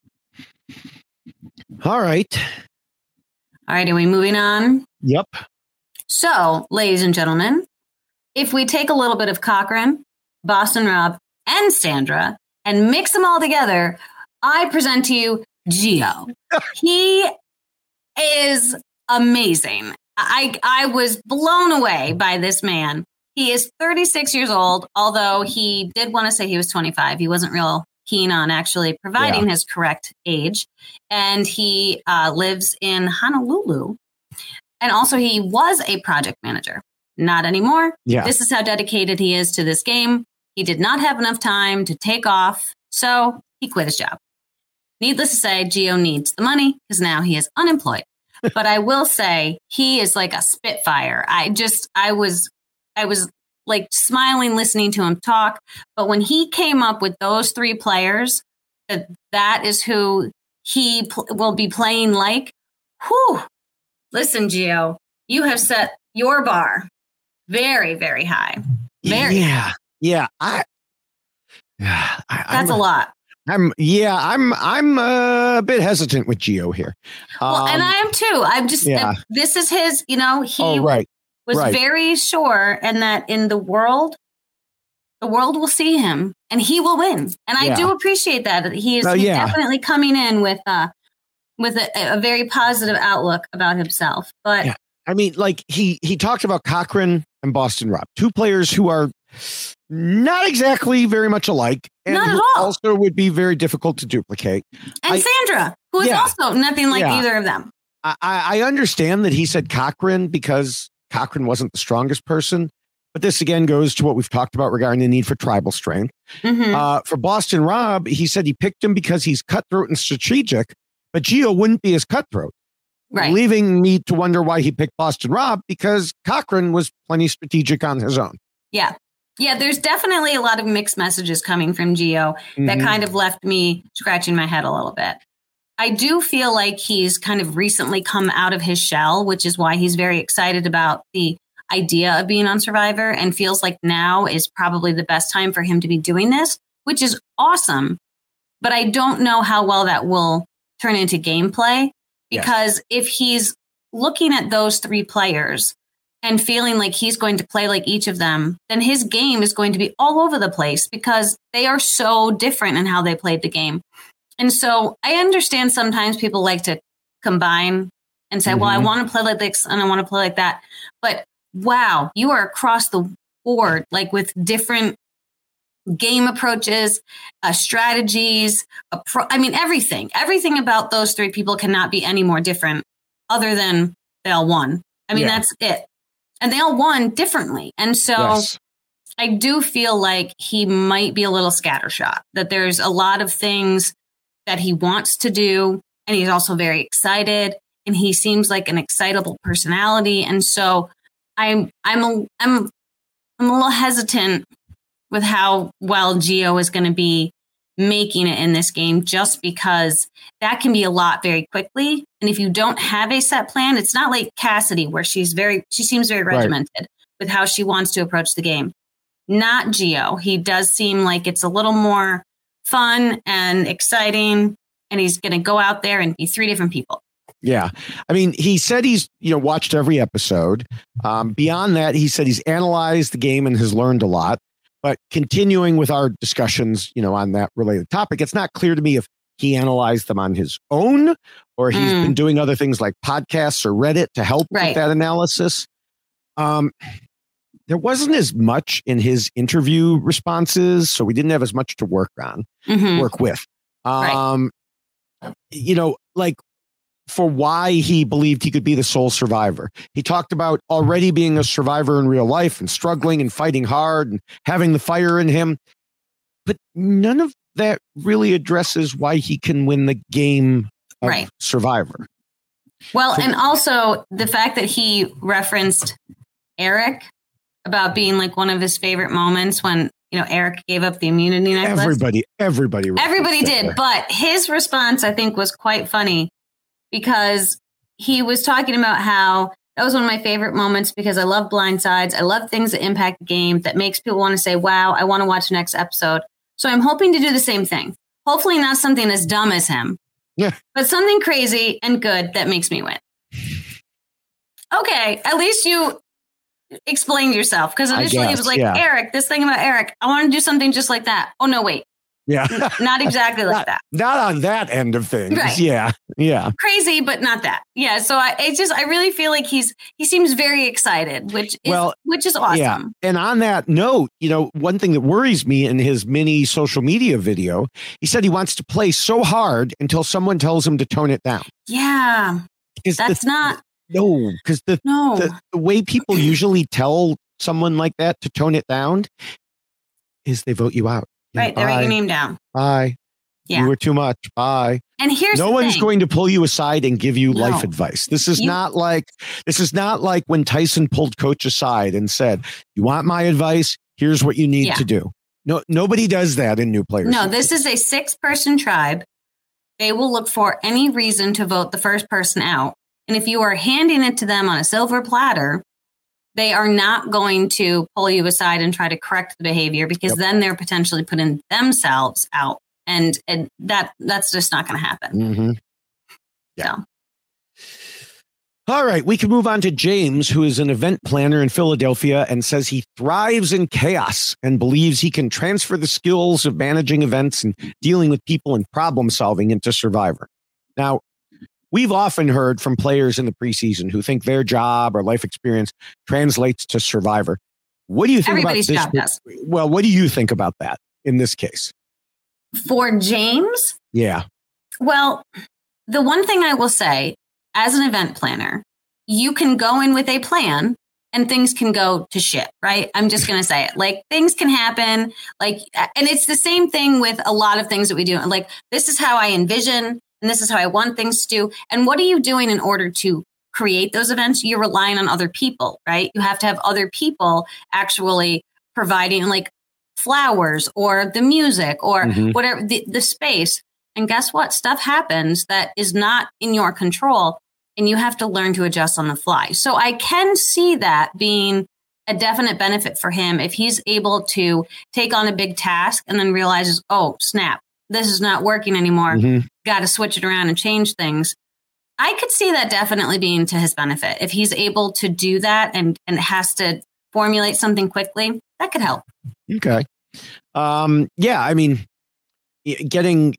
All right. Are we moving on? Yep. So, ladies and gentlemen, if we take a little bit of Cochran, Boston Rob, and Sandra and mix them all together, I present to you Gio. He is amazing. I was blown away by this man. He is 36 years old, although he did want to say he was 25. He wasn't real keen on actually providing his correct age. And he lives in Honolulu. And also he was a project manager. Not anymore. Yeah. This is how dedicated he is to this game. He did not have enough time to take off, so he quit his job. Needless to say, Gio needs the money because now he is unemployed. But I will say he is like a spitfire. I was like smiling listening to him talk. But when he came up with those 3 players, that is who he will be playing like. Whew. Listen, Gio, you have set your bar very, very high. Very. Yeah. That's a lot. I'm a bit hesitant with Gio here. Well, and I am too. I'm just, this is his, he was very sure, and that in the world will see him and he will win. And I do appreciate that he is definitely coming in with a very positive outlook about himself. But I mean, like he talked about Cochran and Boston Rob, 2 players who are not exactly very much alike, and not at all. Also would be very difficult to duplicate. And Sandra, who is also nothing like either of them. I understand that he said Cochran because Cochran wasn't the strongest person, but this again goes to what we've talked about regarding the need for tribal strength. For Boston Rob, he said he picked him because he's cutthroat and strategic, but Gio wouldn't be as cutthroat. Right. Leaving me to wonder why he picked Boston Rob because Cochran was plenty strategic on his own. Yeah. Yeah, there's definitely a lot of mixed messages coming from Gio that kind of left me scratching my head a little bit. I do feel like he's kind of recently come out of his shell, which is why he's very excited about the idea of being on Survivor and feels like now is probably the best time for him to be doing this, which is awesome. but I don't know how well that will turn into gameplay, because if he's looking at those 3 players and feeling like he's going to play like each of them, then his game is going to be all over the place because they are so different in how they played the game. And so I understand sometimes people like to combine and say, well, I want to play like this and I want to play like that. But wow, you are across the board, like with different game approaches, strategies, everything about those 3 people cannot be any more different other than they all won. I mean, that's it. And they all won differently. And so I do feel like he might be a little scattershot, that there's a lot of things that he wants to do. And he's also very excited, and he seems like an excitable personality. And so I'm a little hesitant with how well Gio is going to be making it in this game, just because that can be a lot very quickly. And if you don't have a set plan, it's not like Cassidy, where she seems very regimented with how she wants to approach the game. Not Gio. He does seem like it's a little more fun and exciting, and he's going to go out there and be 3 different people. Yeah. I mean, he said he's, watched every episode. Beyond that, he said he's analyzed the game and has learned a lot. But continuing with our discussions, on that related topic, it's not clear to me if he analyzed them on his own or he's been doing other things like podcasts or Reddit to help with that analysis. There wasn't as much in his interview responses, so we didn't have as much to work with. Like for why he believed he could be the sole survivor. He talked about already being a survivor in real life and struggling and fighting hard and having the fire in him. But none of that really addresses why he can win the game of Survivor. Well, and also the fact that he referenced Eric about being like one of his favorite moments when, Eric gave up the immunity necklace. Everybody did. But his response, I think, was quite funny, because he was talking about how that was one of my favorite moments because I love blindsides. I love things that impact the game, that makes people want to say, wow, I want to watch the next episode. So I'm hoping to do the same thing. Hopefully not something as dumb as him, but something crazy and good that makes me win. Okay, at least you explained yourself, because initially he was like, Eric, this thing about Eric, I want to do something just like that. Oh, no, wait. Yeah. Not exactly like that. Not on that end of things. Right. Yeah. Crazy, but not that. Yeah. So I really feel like he seems very excited, which is awesome. Yeah. And on that note, one thing that worries me in his mini social media video, he said he wants to play so hard until someone tells him to tone it down. Yeah. That's not. No, because the way people usually tell someone like that to tone it down is they vote you out. Right, they write your name down. Bye. Yeah. You were too much. Bye. And here's no one's going to pull you aside and give you life advice. This is not like when Tyson pulled Coach aside and said, "You want my advice? Here's what you need to do." No, nobody does that in new players. No, this is a 6-person tribe. They will look for any reason to vote the first person out. And if you are handing it to them on a silver platter, they are not going to pull you aside and try to correct the behavior, because then they're potentially putting themselves out. And that's just not going to happen. Mm-hmm. Yeah. So. All right. We can move on to James, who is an event planner in Philadelphia and says he thrives in chaos and believes he can transfer the skills of managing events and dealing with people and problem solving into Survivor. Now, we've often heard from players in the preseason who think their job or life experience translates to Survivor. What do you think Everybody's about this? Job does. Well, what do you think about that in this case? For James? Yeah. Well, the one thing I will say, as an event planner, you can go in with a plan and things can go to shit, right? I'm just going to say it. Like, things can happen. Like, and it's the same thing with a lot of things that we do. Like, this is how I envision, and this is how I want things to do. And what are you doing in order to create those events? You're relying on other people, right? You have to have other people actually providing like flowers or the music or whatever, the space. And guess what? Stuff happens that is not in your control, and you have to learn to adjust on the fly. So I can see that being a definite benefit for him if he's able to take on a big task and then realizes, oh, snap. this is not working anymore. Mhm. Got to switch it around and change things. I could see that definitely being to his benefit. If he's able to do that and has to formulate something quickly, that could help. Okay. Yeah, I mean, getting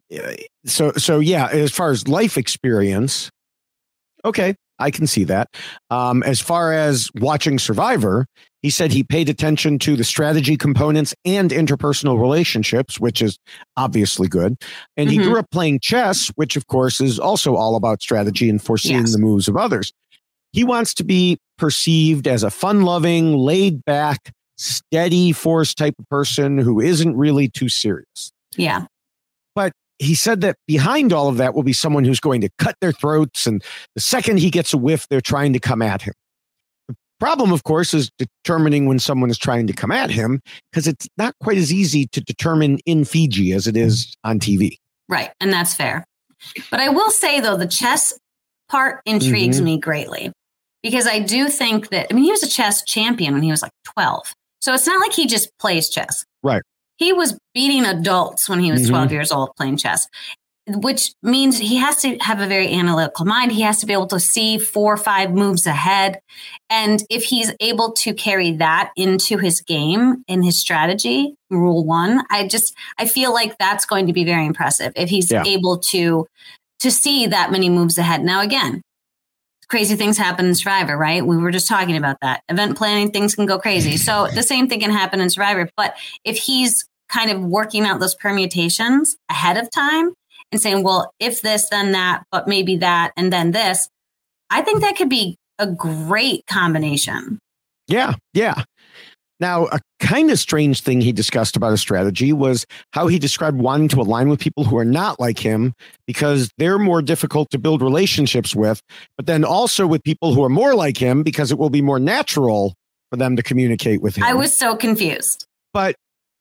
so yeah, as far as life experience, okay, I can see that. As far as watching Survivor, he said he paid attention to the strategy components and interpersonal relationships, which is obviously good. And he grew up playing chess, which of course is also all about strategy and foreseeing the moves of others. He wants to be perceived as a fun-loving, laid-back, steady force type of person who isn't really too serious. Yeah. But he said that behind all of that will be someone who's going to cut their throats, and the second he gets a whiff, they're trying to come at him. The problem, of course, is determining when someone is trying to come at him, because it's not quite as easy to determine in Fiji as it is on TV. Right. And that's fair. But I will say, though, the chess part intrigues me greatly, because I do think that, I mean, he was a chess champion when he was like 12. So it's not like he just plays chess. Right. He was beating adults when he was 12 years old playing chess, which means he has to have a very analytical mind. He has to be able to see 4 or 5 moves ahead. And if he's able to carry that into his game, in his strategy, rule 1, I feel like that's going to be very impressive if he's able to see that many moves ahead. Now, again, crazy things happen in Survivor, right? We were just talking about that. Event planning, things can go crazy. So the same thing can happen in Survivor. But if he's kind of working out those permutations ahead of time and saying, well, if this, then that, but maybe that, and then this, I think that could be a great combination. Yeah, yeah. Now, a kind of strange thing he discussed about his strategy was how he described wanting to align with people who are not like him because they're more difficult to build relationships with, but then also with people who are more like him because it will be more natural for them to communicate with him. I was so confused. But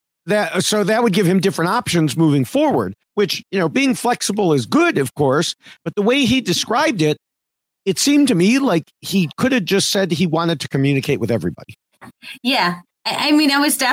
that would give him different options moving forward, which, being flexible is good, of course, but the way he described it, it seemed to me like he could have just said he wanted to communicate with everybody. Yeah. I mean, I was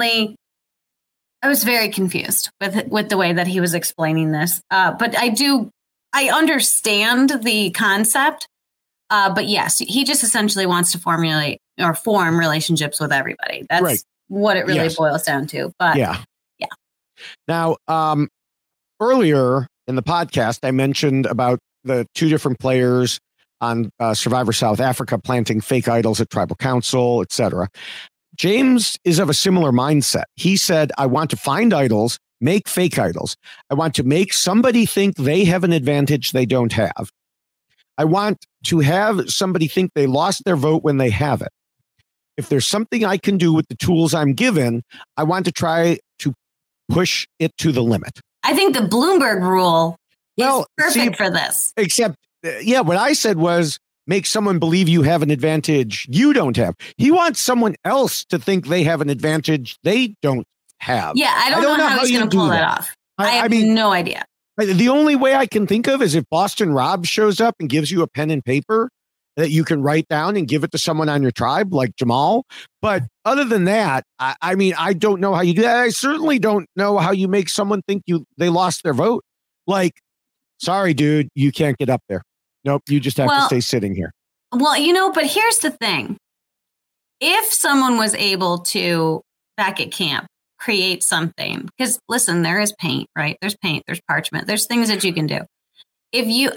very confused with the way that he was explaining this. But I understand the concept. But yes, he just essentially wants to formulate or form relationships with everybody. That's right. What it really boils down to. But yeah. Now, earlier in the podcast, I mentioned about the 2 different players on Survivor South Africa planting fake idols at tribal council, etc. James is of a similar mindset. He said, I want to find idols, make fake idols. I want to make somebody think they have an advantage they don't have. I want to have somebody think they lost their vote when they have it. If there's something I can do with the tools I'm given, I want to try to push it to the limit. I think the Bloomberg rule is perfect for this. Except, what I said was, make someone believe you have an advantage you don't have. He wants someone else to think they have an advantage they don't have. Yeah, I don't know how he's going to pull that off. I have no idea. The only way I can think of is if Boston Rob shows up and gives you a pen and paper that you can write down and give it to someone on your tribe, like Jamal. But other than that, I don't know how you do that. I certainly don't know how you make someone think they lost their vote. Like, sorry, dude, you can't get up there. Nope, you just have to stay sitting here. Well, but here's the thing. If someone was able to, back at camp, create something, because listen, there is paint, right? There's paint, there's parchment, there's things that you can do. If you,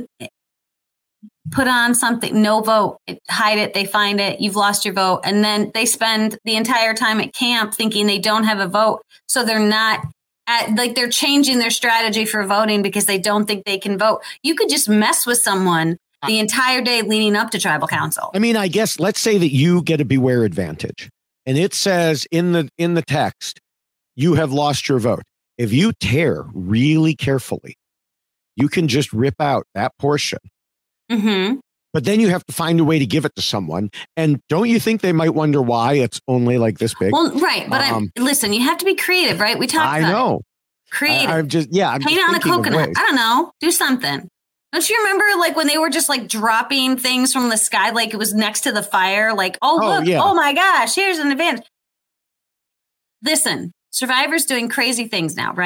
put on something, no vote, hide it, they find it, you've lost your vote. And then they spend the entire time at camp thinking they don't have a vote. So they're not they're changing their strategy for voting because they don't think they can vote. You could just mess with someone the entire day leading up to tribal council. I guess let's say that you get a beware advantage and it says in the text, you have lost your vote. If you tear really carefully, you can just rip out that portion. Mm-hmm. But then you have to find a way to give it to someone. And don't you think they might wonder why it's only like this big? Well, right. But listen, you have to be creative, right? We talked about know. Creative. I'm paint on a coconut. I don't know. Do something. Don't you remember like when they were just like dropping things from the sky, like it was next to the fire? Like, look, oh my gosh, here's an advantage. Listen, Survivor's doing crazy things now, right?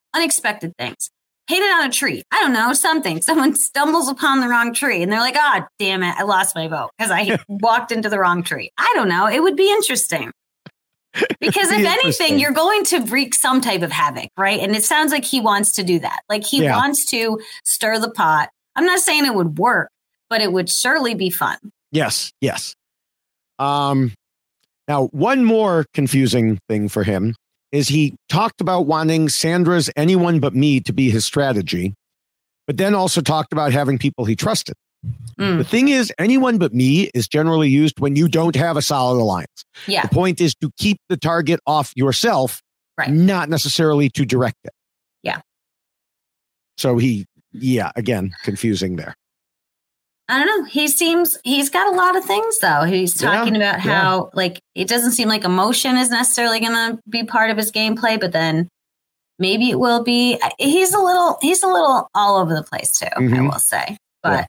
unexpected things. Hit it on a tree. I don't know, something. Someone stumbles upon the wrong tree and they're like, oh, damn it, I lost my vote because I walked into the wrong tree. I don't know. It would be interesting. Because if anything, you're going to wreak some type of havoc, right? And it sounds like he wants to do that. Like he wants to stir the pot. I'm not saying it would work, but it would surely be fun. Yes. Now, one more confusing thing for him is he talked about wanting Sandra's Anyone But Me to be his strategy, but then also talked about having people he trusted. The thing is, Anyone But Me is generally used when you don't have a solid alliance. Yeah. The point is to keep the target off yourself, not necessarily to direct it. Yeah. So again, confusing there. I don't know. He's got a lot of things though. He's talking about how like, it doesn't seem like emotion is necessarily going to be part of his gameplay, but then maybe it will be. He's a little all over the place too, I will say, but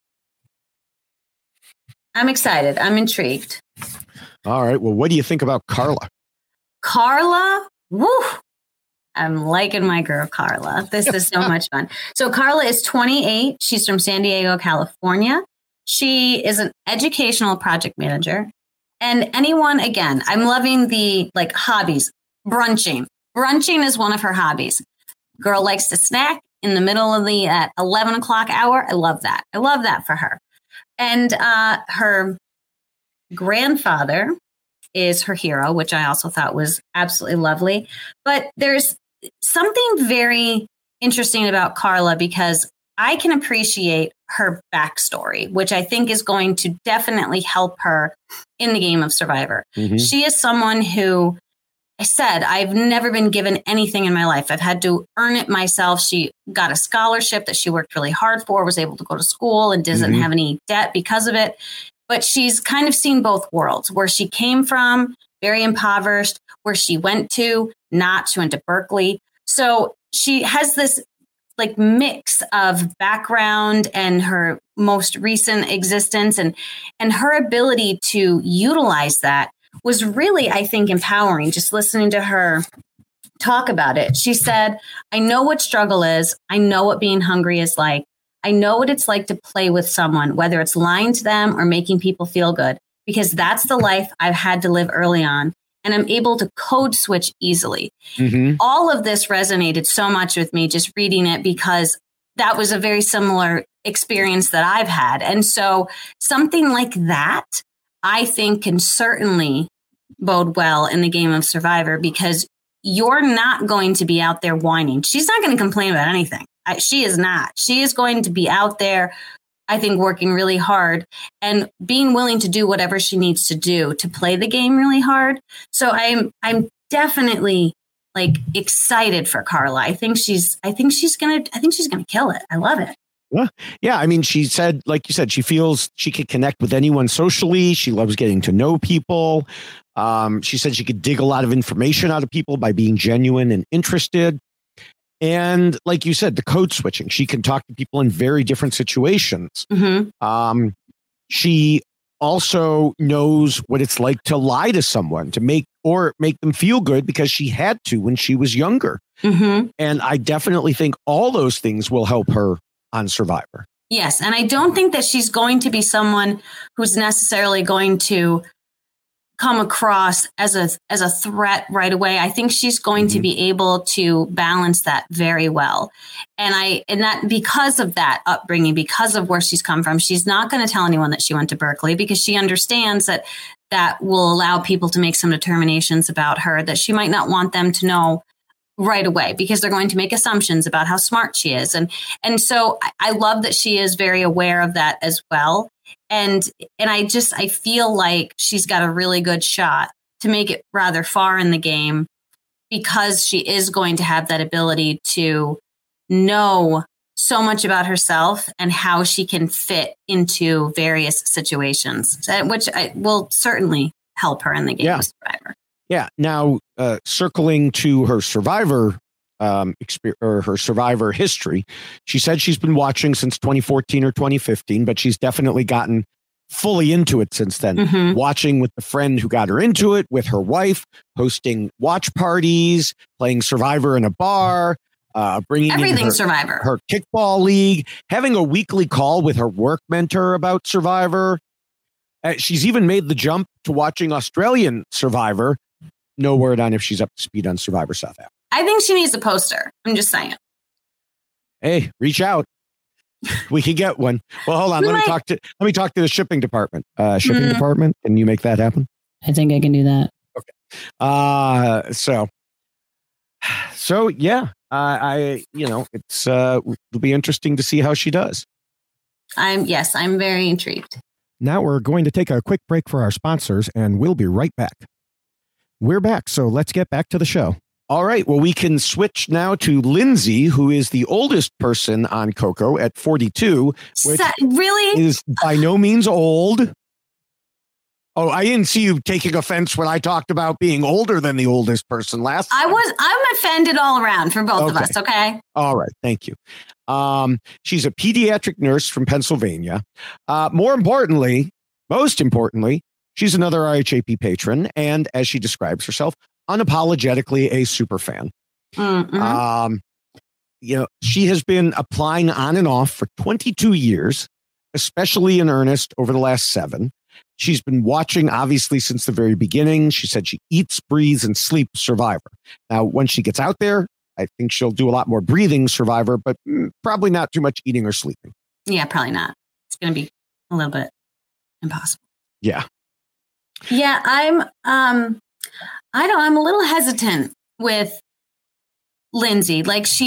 I'm excited. I'm intrigued. All right. Well, what do you think about Carla? Carla? Woo! I'm liking my girl, Carla. This is so much fun. So Carla is 28. She's from San Diego, California. She is an educational project manager. And again, I'm loving the like hobbies. Brunching. Brunching is one of her hobbies. Girl likes to snack in the middle of the at 11 o'clock hour. I love that. I love that for her. And her grandfather is her hero, which I also thought was absolutely lovely. But there's something very interesting about Carla because I can appreciate her backstory, which I think is going to definitely help her in the game of Survivor. She is someone who, I said, I've never been given anything in my life. I've had to earn it myself. She got a scholarship that she worked really hard for, was able to go to school and doesn't have any debt because of it. But she's kind of seen both worlds, where she came from, very impoverished, where she went to, she went to Berkeley. So she has this like mix of background and her most recent existence and her ability to utilize that was really, I think, empowering. Just listening to her talk about it. She said, I know what struggle is. I know what being hungry is like. I know what it's like to play with someone, whether it's lying to them or making people feel good, because that's the life I've had to live early on. And I'm able to code switch easily. All of this resonated so much with me just reading it, because that was a very similar experience that I've had. And so something like that, I think, can certainly bode well in the game of Survivor, because you're not going to be out there whining. She's not going to complain about anything. She is not. She is going to be out there, I think, working really hard and being willing to do whatever she needs to do to play the game really hard. So I'm definitely like excited for Carla. I think she's gonna kill it. I love it. Yeah. I mean, she said, like you said, she feels she could connect with anyone socially. She loves getting to know people. She said she could dig a lot of information out of people by being genuine and interested. And like you said, the code switching, she can talk to people in very different situations. She also knows what it's like to lie to someone to make them feel good, because she had to when she was younger. And I definitely think all those things will help her on Survivor. Yes. And I don't think that she's going to be someone who's necessarily going to come across as a threat right away. I think she's going to be able to balance that very well. And that because of that upbringing, because of where she's come from, she's not going to tell anyone that she went to Berkeley, because she understands that will allow people to make some determinations about her that she might not want them to know right away, because they're going to make assumptions about how smart she is. And so I love that she is very aware of that as well. And I feel like she's got a really good shot to make it rather far in the game, because she is going to have that ability to know so much about herself and how she can fit into various situations, which will certainly help her in the game of Survivor. Yeah. Now, circling to her Survivor her Survivor history, she said she's been watching since 2014 or 2015, but she's definitely gotten fully into it since then. Watching with the friend who got her into it, with her wife, hosting watch parties, playing Survivor in a bar. bringing everything in Survivor, her kickball league, having a weekly call with her work mentor about Survivor. She's even made the jump to watching Australian Survivor. No word on if she's up to speed on Survivor South Africa. I think she needs a poster. I'm just saying. Hey, reach out. We can get one. Well, hold on. Let me talk to the shipping department. Shipping department, can you make that happen? I think I can do that. Okay. So yeah. It'll be interesting to see how she does. I'm very intrigued. Now we're going to take a quick break for our sponsors, and we'll be right back. We're back, so let's get back to the show. All right, well, we can switch now to Lindsay, who is the oldest person on Coco at 42, which really is by no means old. Oh, I didn't see you taking offense when I talked about being older than the oldest person last time. I'm offended all around for both of us, okay? All right, thank you. She's a pediatric nurse from Pennsylvania. Most importantly, she's another RHAP patron, and as she describes herself, unapologetically a super fan. Mm-hmm. She has been applying on and off for 22 years, especially in earnest over the last 7. She's been watching, obviously, since the very beginning. She said she eats, breathes, and sleeps Survivor. Now, when she gets out there, I think she'll do a lot more breathing Survivor, but probably not too much eating or sleeping. Yeah, probably not. It's going to be a little bit impossible. Yeah. Yeah, I'm a little hesitant with Lindsay.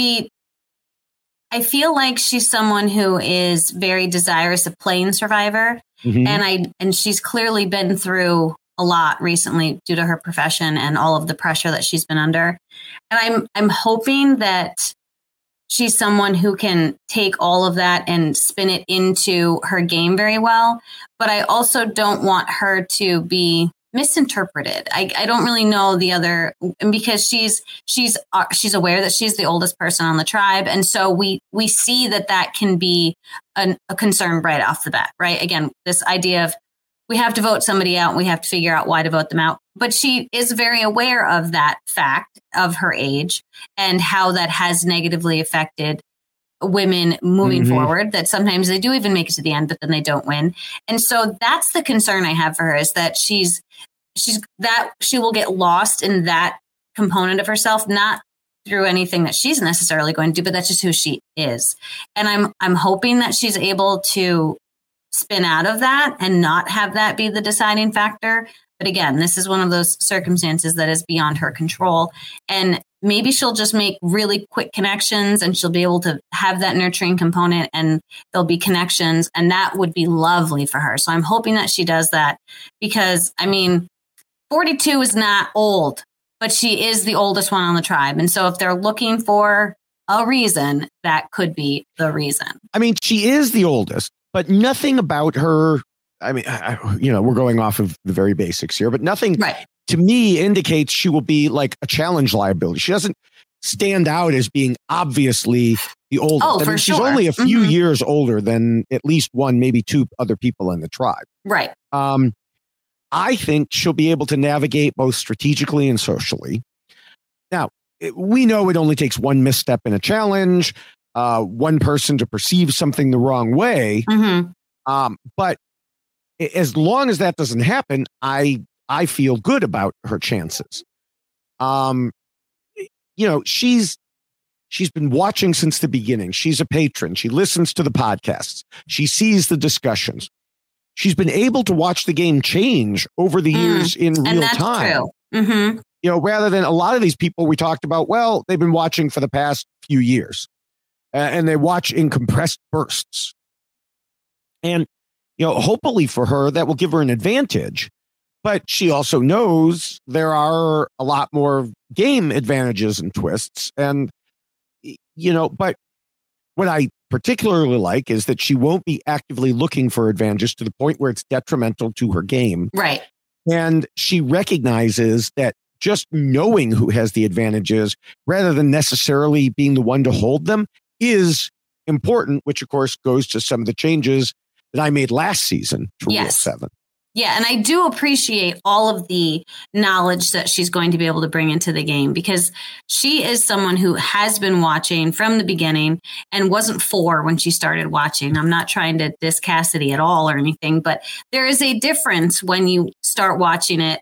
I feel like she's someone who is very desirous of playing Survivor. Mm-hmm. And she's clearly been through a lot recently due to her profession and all of the pressure that she's been under. And I'm hoping that she's someone who can take all of that and spin it into her game very well. But I also don't want her to be misinterpreted. I don't really know the other, because she's aware that she's the oldest person on the tribe, and so we see that can be a concern right off the bat, right? Again, this idea of we have to vote somebody out, and we have to figure out why to vote them out. But she is very aware of that fact of her age and how that has negatively affected women moving forward, that sometimes they do even make it to the end, but then they don't win. And so that's the concern I have for her, is that she will get lost in that component of herself, not through anything that she's necessarily going to do, but that's just who she is. And I'm hoping that she's able to spin out of that and not have that be the deciding factor. But again, this is one of those circumstances that is beyond her control. And maybe she'll just make really quick connections, and she'll be able to have that nurturing component, and there'll be connections, and that would be lovely for her. So I'm hoping that she does that, because 42 is not old, but she is the oldest one on the tribe. And so if they're looking for a reason, that could be the reason. She is the oldest, but nothing about her. We're going off of the very basics here, but nothing to me indicates she will be like a challenge liability. She doesn't stand out as being obviously the oldest. Oh, for she's sure. only a few years older than at least one, maybe 2 other people in the tribe. Right. I think she'll be able to navigate both strategically and socially. Now, we know it only takes one misstep in a challenge, one person to perceive something the wrong way. Mm-hmm. But as long as that doesn't happen, I feel good about her chances. She's been watching since the beginning. She's a patron. She listens to the podcasts. She sees the discussions. She's been able to watch the game change over the years in real time. True. Mm-hmm. Rather than a lot of these people we talked about, well, they've been watching for the past few years, and they watch in compressed bursts. And, hopefully for her, that will give her an advantage. But she also knows there are a lot more game advantages and twists. And, but what I particularly like is that she won't be actively looking for advantages to the point where it's detrimental to her game. Right. And she recognizes that just knowing who has the advantages rather than necessarily being the one to hold them is important, which of course goes to some of the changes that I made last season to Rule 7. Yeah, and I do appreciate all of the knowledge that she's going to be able to bring into the game, because she is someone who has been watching from the beginning and wasn't 4 when she started watching. I'm not trying to diss Cassidy at all or anything, but there is a difference when you start watching it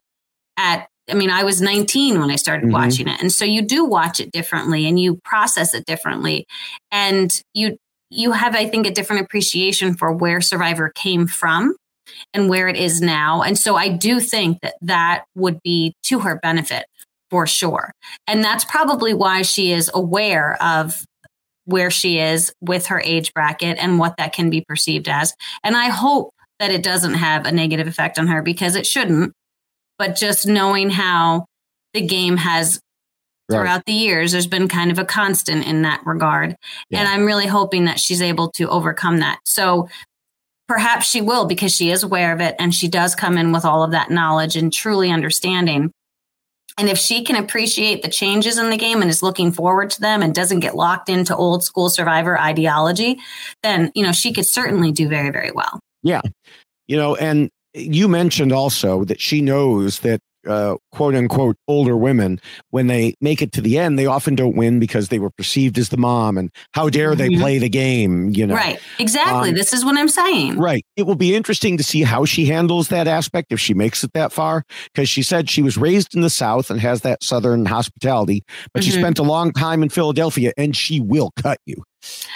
I was 19 when I started watching it. And so you do watch it differently and you process it differently. And you have, I think, a different appreciation for where Survivor came from and where it is now. And so I do think that would be to her benefit for sure. And that's probably why she is aware of where she is with her age bracket and what that can be perceived as. And I hope that it doesn't have a negative effect on her, because it shouldn't. But just knowing how the game has throughout the years, there's been kind of a constant in that regard. Yeah. And I'm really hoping that she's able to overcome that. So perhaps she will, because she is aware of it and she does come in with all of that knowledge and truly understanding. And if she can appreciate the changes in the game and is looking forward to them and doesn't get locked into old school Survivor ideology, then, she could certainly do very, very well. Yeah. And you mentioned also that she knows that quote unquote older women, when they make it to the end, they often don't win because they were perceived as the mom, and how dare they play the game, Right. Exactly. This is what I'm saying. Right. It will be interesting to see how she handles that aspect if she makes it that far, because she said she was raised in the South and has that Southern hospitality, but she spent a long time in Philadelphia and she will cut you.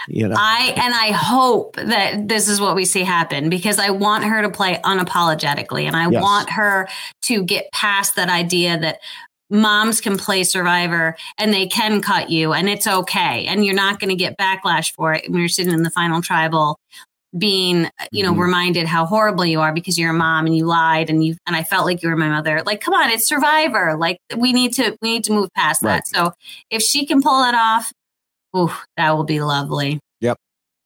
I hope that this is what we see happen, because I want her to play unapologetically, and I want her to get past that idea that moms can play Survivor and they can cut you and it's okay, and you're not going to get backlash for it when you're sitting in the final tribal being reminded how horrible you are because you're a mom and you lied and I felt like you were my mother. Like, come on, it's Survivor. Like, we need to move past that. So if she can pull it off, that will be lovely. Yep.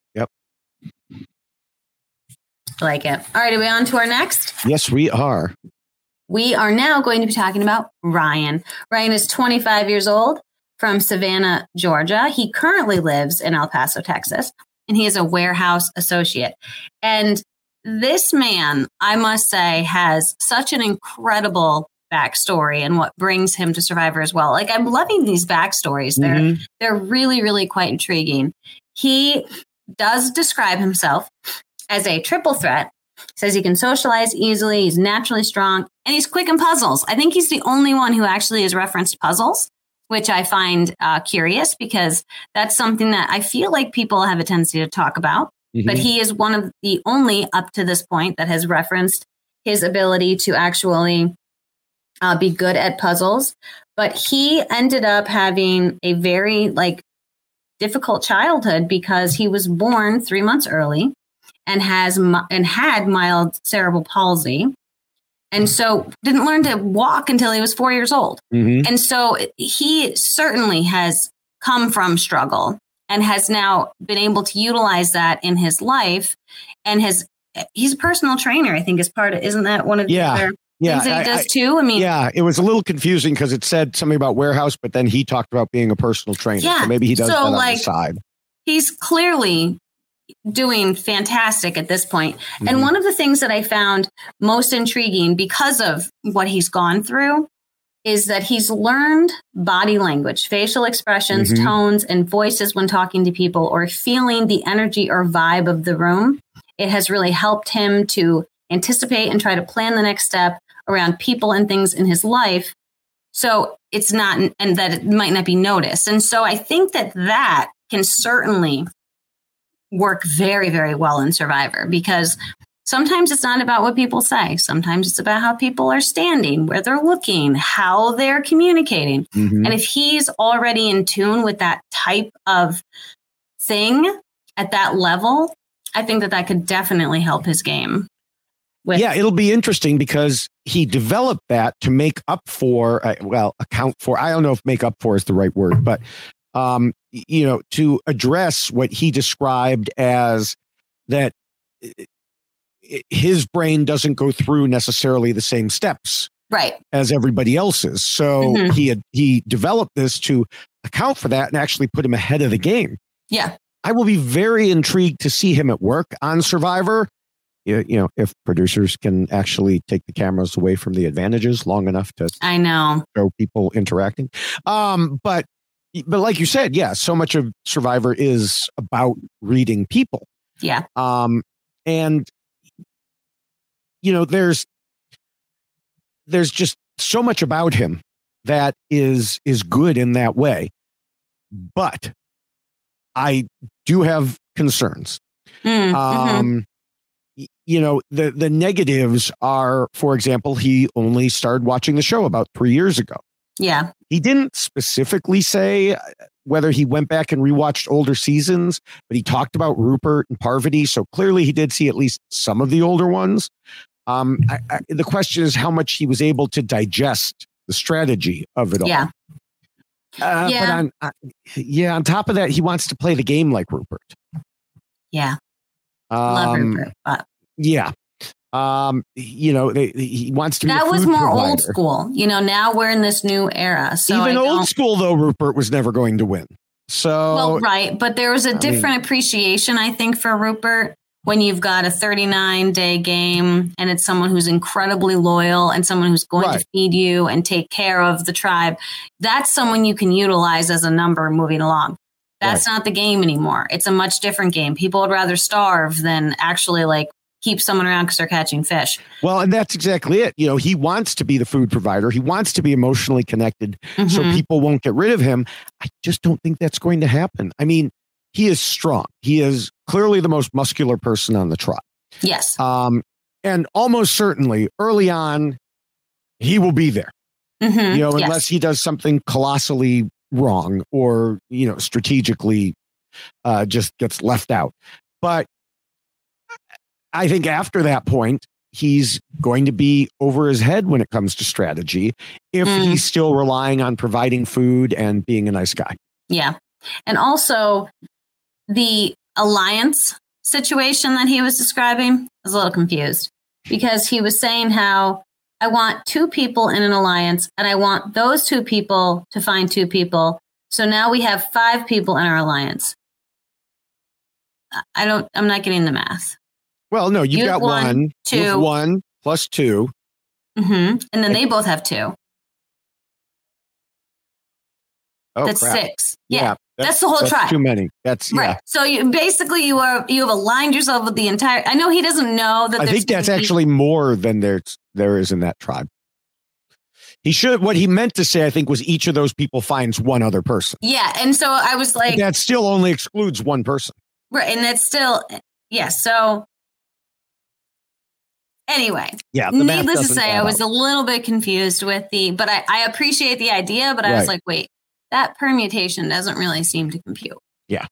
Like it. All right, are we on to our next? Yes, we are. We are now going to be talking about Ryan. Ryan is 25 years old from Savannah, Georgia. He currently lives in El Paso, Texas, and he is a warehouse associate. And this man, I must say, has such an incredible backstory and what brings him to Survivor as well. Like, I'm loving these backstories. They're really, really quite intriguing. He does describe himself as a triple threat. Says he can socialize easily, he's naturally strong, and he's quick in puzzles. I think he's the only one who actually has referenced puzzles, which I find curious, because that's something that I feel like people have a tendency to talk about. But he is one of the only up to this point that has referenced his ability to actually be good at puzzles. But he ended up having a very difficult childhood because he was born 3 months early and had mild cerebral palsy. And so didn't learn to walk until he was 4 years old. And so he certainly has come from struggle and has now been able to utilize that in his life. And he's a personal trainer, I think, is part of, isn't that one of the other things that he does too? I mean, it was a little confusing because it said something about warehouse, but then he talked about being a personal trainer. So maybe he does that on the side. He's clearly doing fantastic at this point. And one of the things that I found most intriguing because of what he's gone through is that he's learned body language, facial expressions, tones, and voices when talking to people or feeling the energy or vibe of the room. It has really helped him to anticipate and try to plan the next step around people and things in his life. So it's not, and that it might not be noticed. And so I think that can certainly work very, very well in Survivor, because sometimes it's not about what people say. Sometimes it's about how people are standing, where they're looking, how they're communicating. And if he's already in tune with that type of thing at that level, I think that could definitely help his game. It'll be interesting because he developed that to make up for, account for, I don't know if make up for is the right word, but to address what he described as that his brain doesn't go through necessarily the same steps as everybody else's. So he developed this to account for that and actually put him ahead of the game. Yeah. I will be very intrigued to see him at work on Survivor. if producers can actually take the cameras away from the advantages long enough to I know show people interacting. But like you said, yeah, so much of Survivor is about reading people. Yeah. And there's just so much about him that is good in that way. But I do have concerns. The negatives are, for example, he only started watching the show about 3 years ago. Yeah. He didn't specifically say whether he went back and rewatched older seasons, but he talked about Rupert and Parvati. So clearly he did see at least some of the older ones. The question is how much he was able to digest the strategy of it all. Yeah. But on top of that, he wants to play the game like Rupert. Yeah. Love Rupert. But. Yeah. He wants to be that a was food more provider. old school. Now we're in this new era. So even old school, though, Rupert was never going to win. So right. But there was a different appreciation, I think, for Rupert when you've got a 39-day game and it's someone who's incredibly loyal and someone who's going to feed you and take care of the tribe. That's someone you can utilize as a number moving along. That's not the game anymore. It's a much different game. People would rather starve than actually keep someone around because they're catching fish. Well, and that's exactly it. He wants to be the food provider. He wants to be emotionally connected so people won't get rid of him. I just don't think that's going to happen. I mean, he is strong. He is clearly the most muscular person on the tribe. Yes. And almost certainly early on, he will be there. Unless he does something colossally wrong or, strategically just gets left out. But I think after that point, he's going to be over his head when it comes to strategy if he's still relying on providing food and being a nice guy. Yeah. And also the alliance situation that he was describing, I was a little confused because he was saying how I want 2 people in an alliance and I want those 2 people to find 2 people. So now we have 5 people in our alliance. I'm not getting the math. Well, no, you've got 1, 2. You have 1 plus 2. And then they both have 2. Oh, that's crap. 6. Yeah. That's the whole tribe. Too many. That's right. Yeah. So you have aligned yourself with the entire. I know he doesn't know that. I think that's actually more than there is in that tribe. What he meant to say, I think, was each of those people finds 1 other person. Yeah, and so I was like, but that still only excludes 1 person. Right, and that's still So anyway, needless to say, I was a little bit confused with but I appreciate the idea, but I was like, wait. That permutation doesn't really seem to compute. Yeah.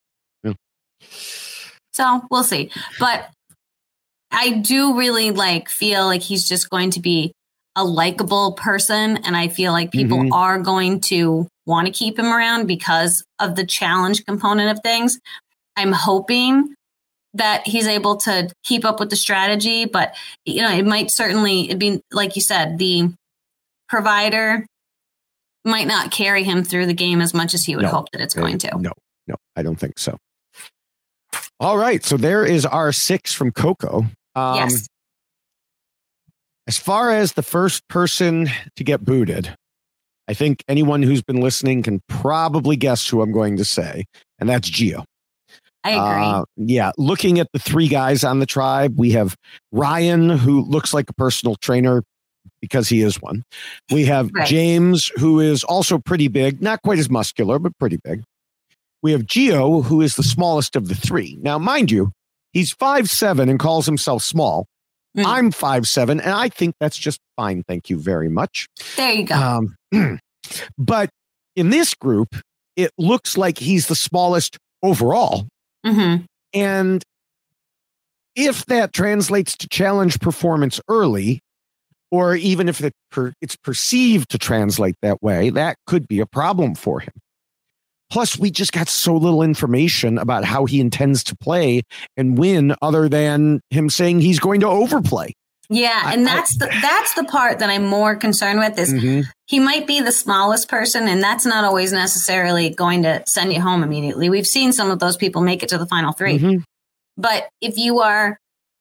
So we'll see. But I do really feel like he's just going to be a likable person. And I feel like people are going to want to keep him around because of the challenge component of things. I'm hoping that he's able to keep up with the strategy, but it might it'd be, like you said, the provider might not carry him through the game as much as he would hope that it's going to. No, I don't think so. All right. So there is our 6 from Coco. Yes. As far as the first person to get booted, I think anyone who's been listening can probably guess who I'm going to say, and that's Gio. I agree. Looking at the 3 guys on the tribe, we have Ryan, who looks like a personal trainer, because he is one. We have James, who is also pretty big, not quite as muscular, but pretty big. We have Gio, who is the smallest of the 3. Now, mind you, he's 5'7" and calls himself small. I'm 5'7", and I think that's just fine. Thank you very much. There you go. But in this group, it looks like he's the smallest overall. And if that translates to challenge performance early, or even if it's perceived to translate that way, that could be a problem for him. Plus, we just got so little information about how he intends to play and win other than him saying he's going to overplay. Yeah, and that's the part that I'm more concerned with is he might be the smallest person, and that's not always necessarily going to send you home immediately. We've seen some of those people make it to the final 3. But if you are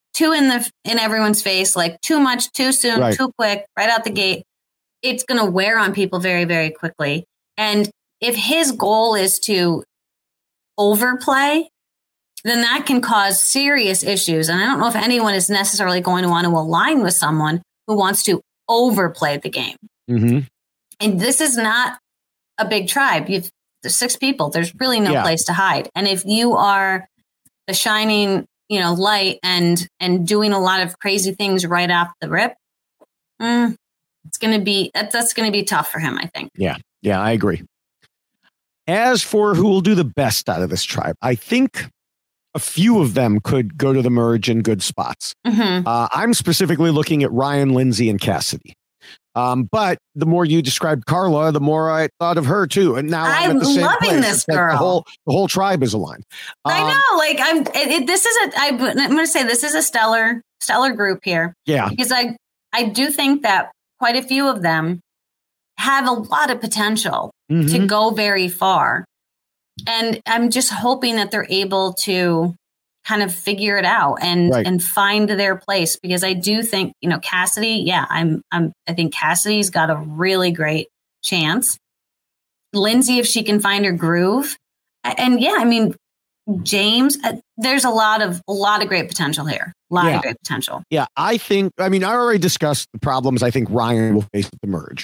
too in everyone's face, like too much, too soon, Right. too quick, right out the gate, it's going to wear on people very, very quickly. And if his goal is to overplay, then that can cause serious issues. And I don't know if anyone is necessarily going to want to align with someone who wants to overplay the game. Mm-hmm. And this is not a big tribe. There's 6 people. There's really no place to hide. And if you are the shining, light and doing a lot of crazy things right off the rip, it's going to be that's going to be tough for him, I think. Yeah, I agree. As for who will do the best out of this tribe, I think a few of them could go to the merge in good spots. Mm-hmm. I'm specifically looking at Ryan, Lindsay, and Cassidy. But the more you described Carla, the more I thought of her too. And now I'm at the same loving place. this It's girl. The whole tribe is aligned. I know. Like I'm going to say this is a stellar group here. Yeah. Because I do think that quite a few of them have a lot of potential to go very far. And I'm just hoping that they're able to kind of figure it out and find their place, because I do think, Cassidy, I think Cassidy's got a really great chance. Lindsay, if she can find her groove, and James, there's a lot of great potential here. A lot of great potential. Yeah, I already discussed the problems I think Ryan will face at the merge.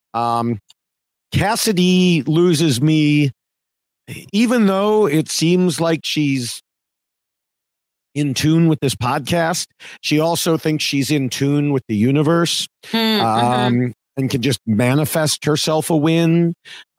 Cassidy loses me, even though it seems like she's in tune with this podcast. She also thinks she's in tune with the universe, and can just manifest herself a win.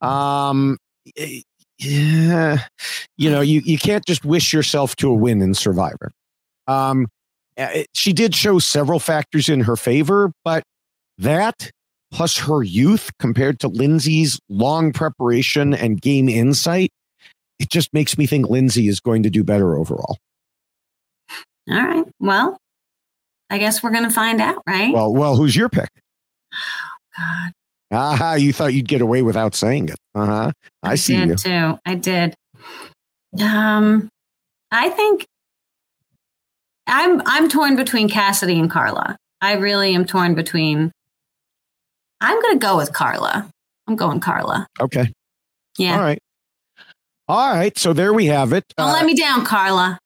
You can't just wish yourself to a win in Survivor. She did show several factors in her favor, but that plus her youth compared to Lindsay's long preparation and game insight, it just makes me think Lindsay is going to do better overall. All right. Well, I guess we're going to find out, right? Well, who's your pick? Oh, God. You thought you'd get away without saying it. I see you. Too. I did. I think I'm torn between Cassidy and Carla. I really am torn between. I'm going to go with Carla. I'm going Carla. Okay. Yeah. All right. So there we have it. Don't let me down, Carla.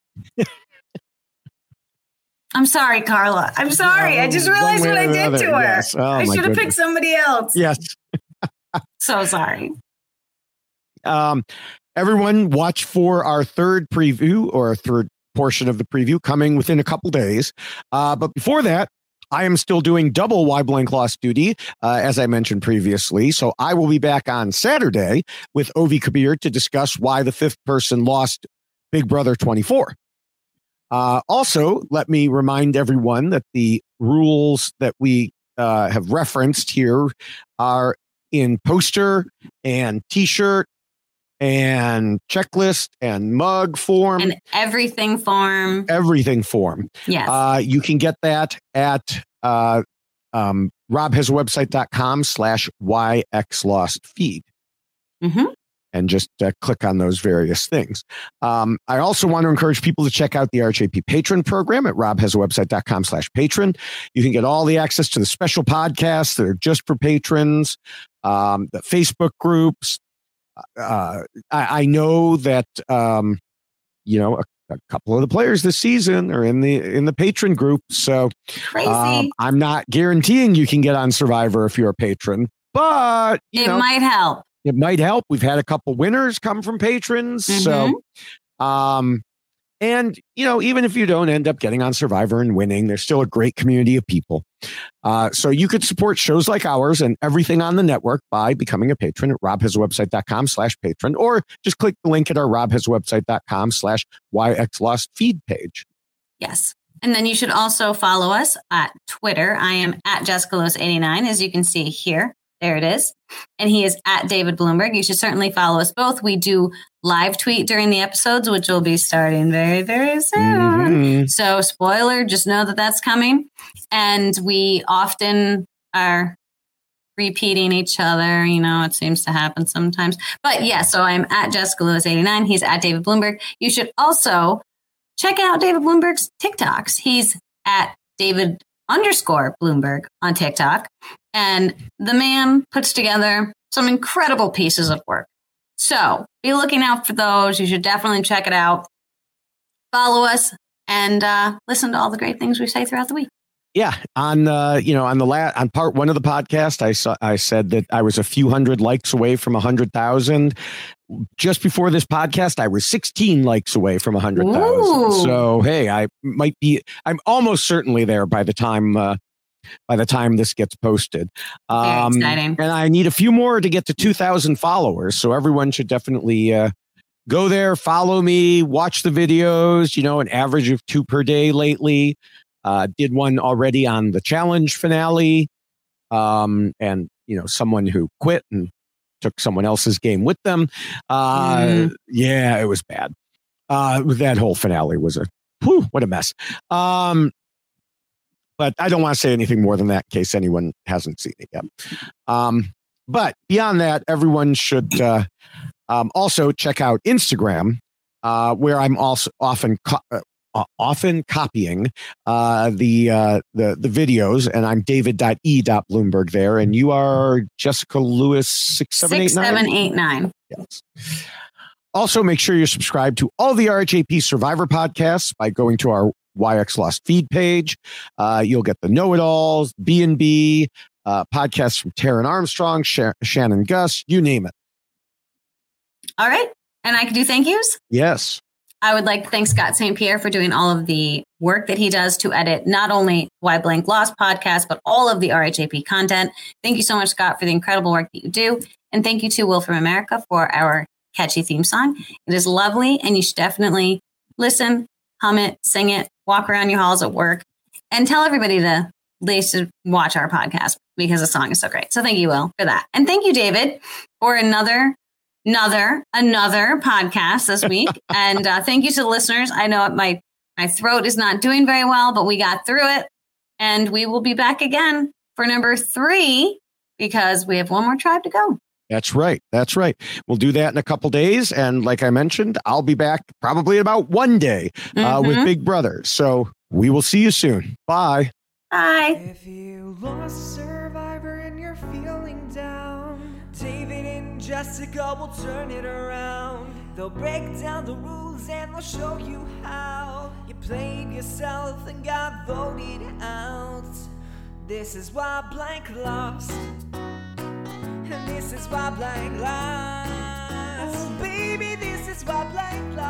I'm sorry, Carla. I'm sorry. I just realized what I did to her. Yes. Oh, I should have picked somebody else. Yes. So sorry. Everyone watch for our third preview, or third portion of the preview, coming within a couple days. But before that, I am still doing double Why Blank Lost duty, as I mentioned previously. So I will be back on Saturday with Ovi Kabir to discuss why the 5th person lost Big Brother 24. Also, let me remind everyone that the rules that we have referenced here are in poster and t-shirt and checklist and mug form. And everything form. Yes. You can get that at robhasawebsite.com/yxlostfeed. And just click on those various things. I also want to encourage people to check out the RHAP Patron program at robhasawebsite.com/patron. You can get all the access to the special podcasts that are just for patrons, the Facebook groups. I know that, a couple of the players this season are in the patron group. So crazy. I'm not guaranteeing you can get on Survivor if you're a patron, but it might help. It might help. We've had a couple winners come from patrons. So, and even if you don't end up getting on Survivor and winning, there's still a great community of people. So you could support shows like ours and everything on the network by becoming a patron at robhasawebsite.com/patron, or just click the link at our robhasawebsite.com/yxlostfeed page. Yes. And then you should also follow us at Twitter. I am at JessicaLos89, as you can see here. There it is. And he is at David Bloomberg. You should certainly follow us both. We do live tweet during the episodes, which will be starting very, very soon. So spoiler, just know that that's coming. And we often are repeating each other. It seems to happen sometimes. But yeah, so I'm at JessicaLewis89. He's at David Bloomberg. You should also check out David Bloomberg's TikToks. He's at David_Bloomberg on TikTok. And the man puts together some incredible pieces of work. So be looking out for those. You should definitely check it out. Follow us and listen to all the great things we say throughout the week. Yeah, on on part 1 of the podcast, I said that I was a few hundred likes away from 100,000. Just before this podcast, I was 16 likes away from 100,000. So hey, I'm almost certainly there by the time this gets posted. Very exciting. And I need a few more to get to 2,000 followers. So everyone should definitely go there, follow me, watch the videos. An average of 2 per day lately. Did one already on the challenge finale. And someone who quit and took someone else's game with them. Yeah, it was bad. That whole finale was what a mess. But I don't want to say anything more than that in case anyone hasn't seen it yet. But beyond that, everyone should also check out Instagram, where I'm also often copying the videos, and I'm David.E.Bloomberg there, and you are Jessica Lewis 6789. Yes. Also, make sure you're subscribed to all the RHAP Survivor podcasts by going to our YX Lost feed page. You'll get the Know-It-Alls, B&B, podcasts from Taryn Armstrong, Shannon Gus, you name it. All right. And I can do thank yous? Yes. I would like to thank Scott St. Pierre for doing all of the work that he does to edit not only Why Blank Lost podcast, but all of the RHAP content. Thank you so much, Scott, for the incredible work that you do. And thank you to Will from America for our catchy theme song. It is lovely, and you should definitely listen, hum it, sing it, walk around your halls at work, and tell everybody they should watch our podcast because the song is so great. So thank you, Will, for that. And thank you, David, for another podcast this week. And thank you to the listeners. I know my throat is not doing very well, but we got through it. And we will be back again for number 3 because we have one more tribe to go. That's right. We'll do that in a couple days. And like I mentioned, I'll be back probably in about 1 day with Big Brother. So we will see you soon. Bye. Bye. If you lost Survivor and you're feeling down, David and Jessica will turn it around. They'll break down the rules and they'll show you how you played yourself and got voted out. This is why Blank lost. And this is why Blank lost. Baby, this is why Blank lost.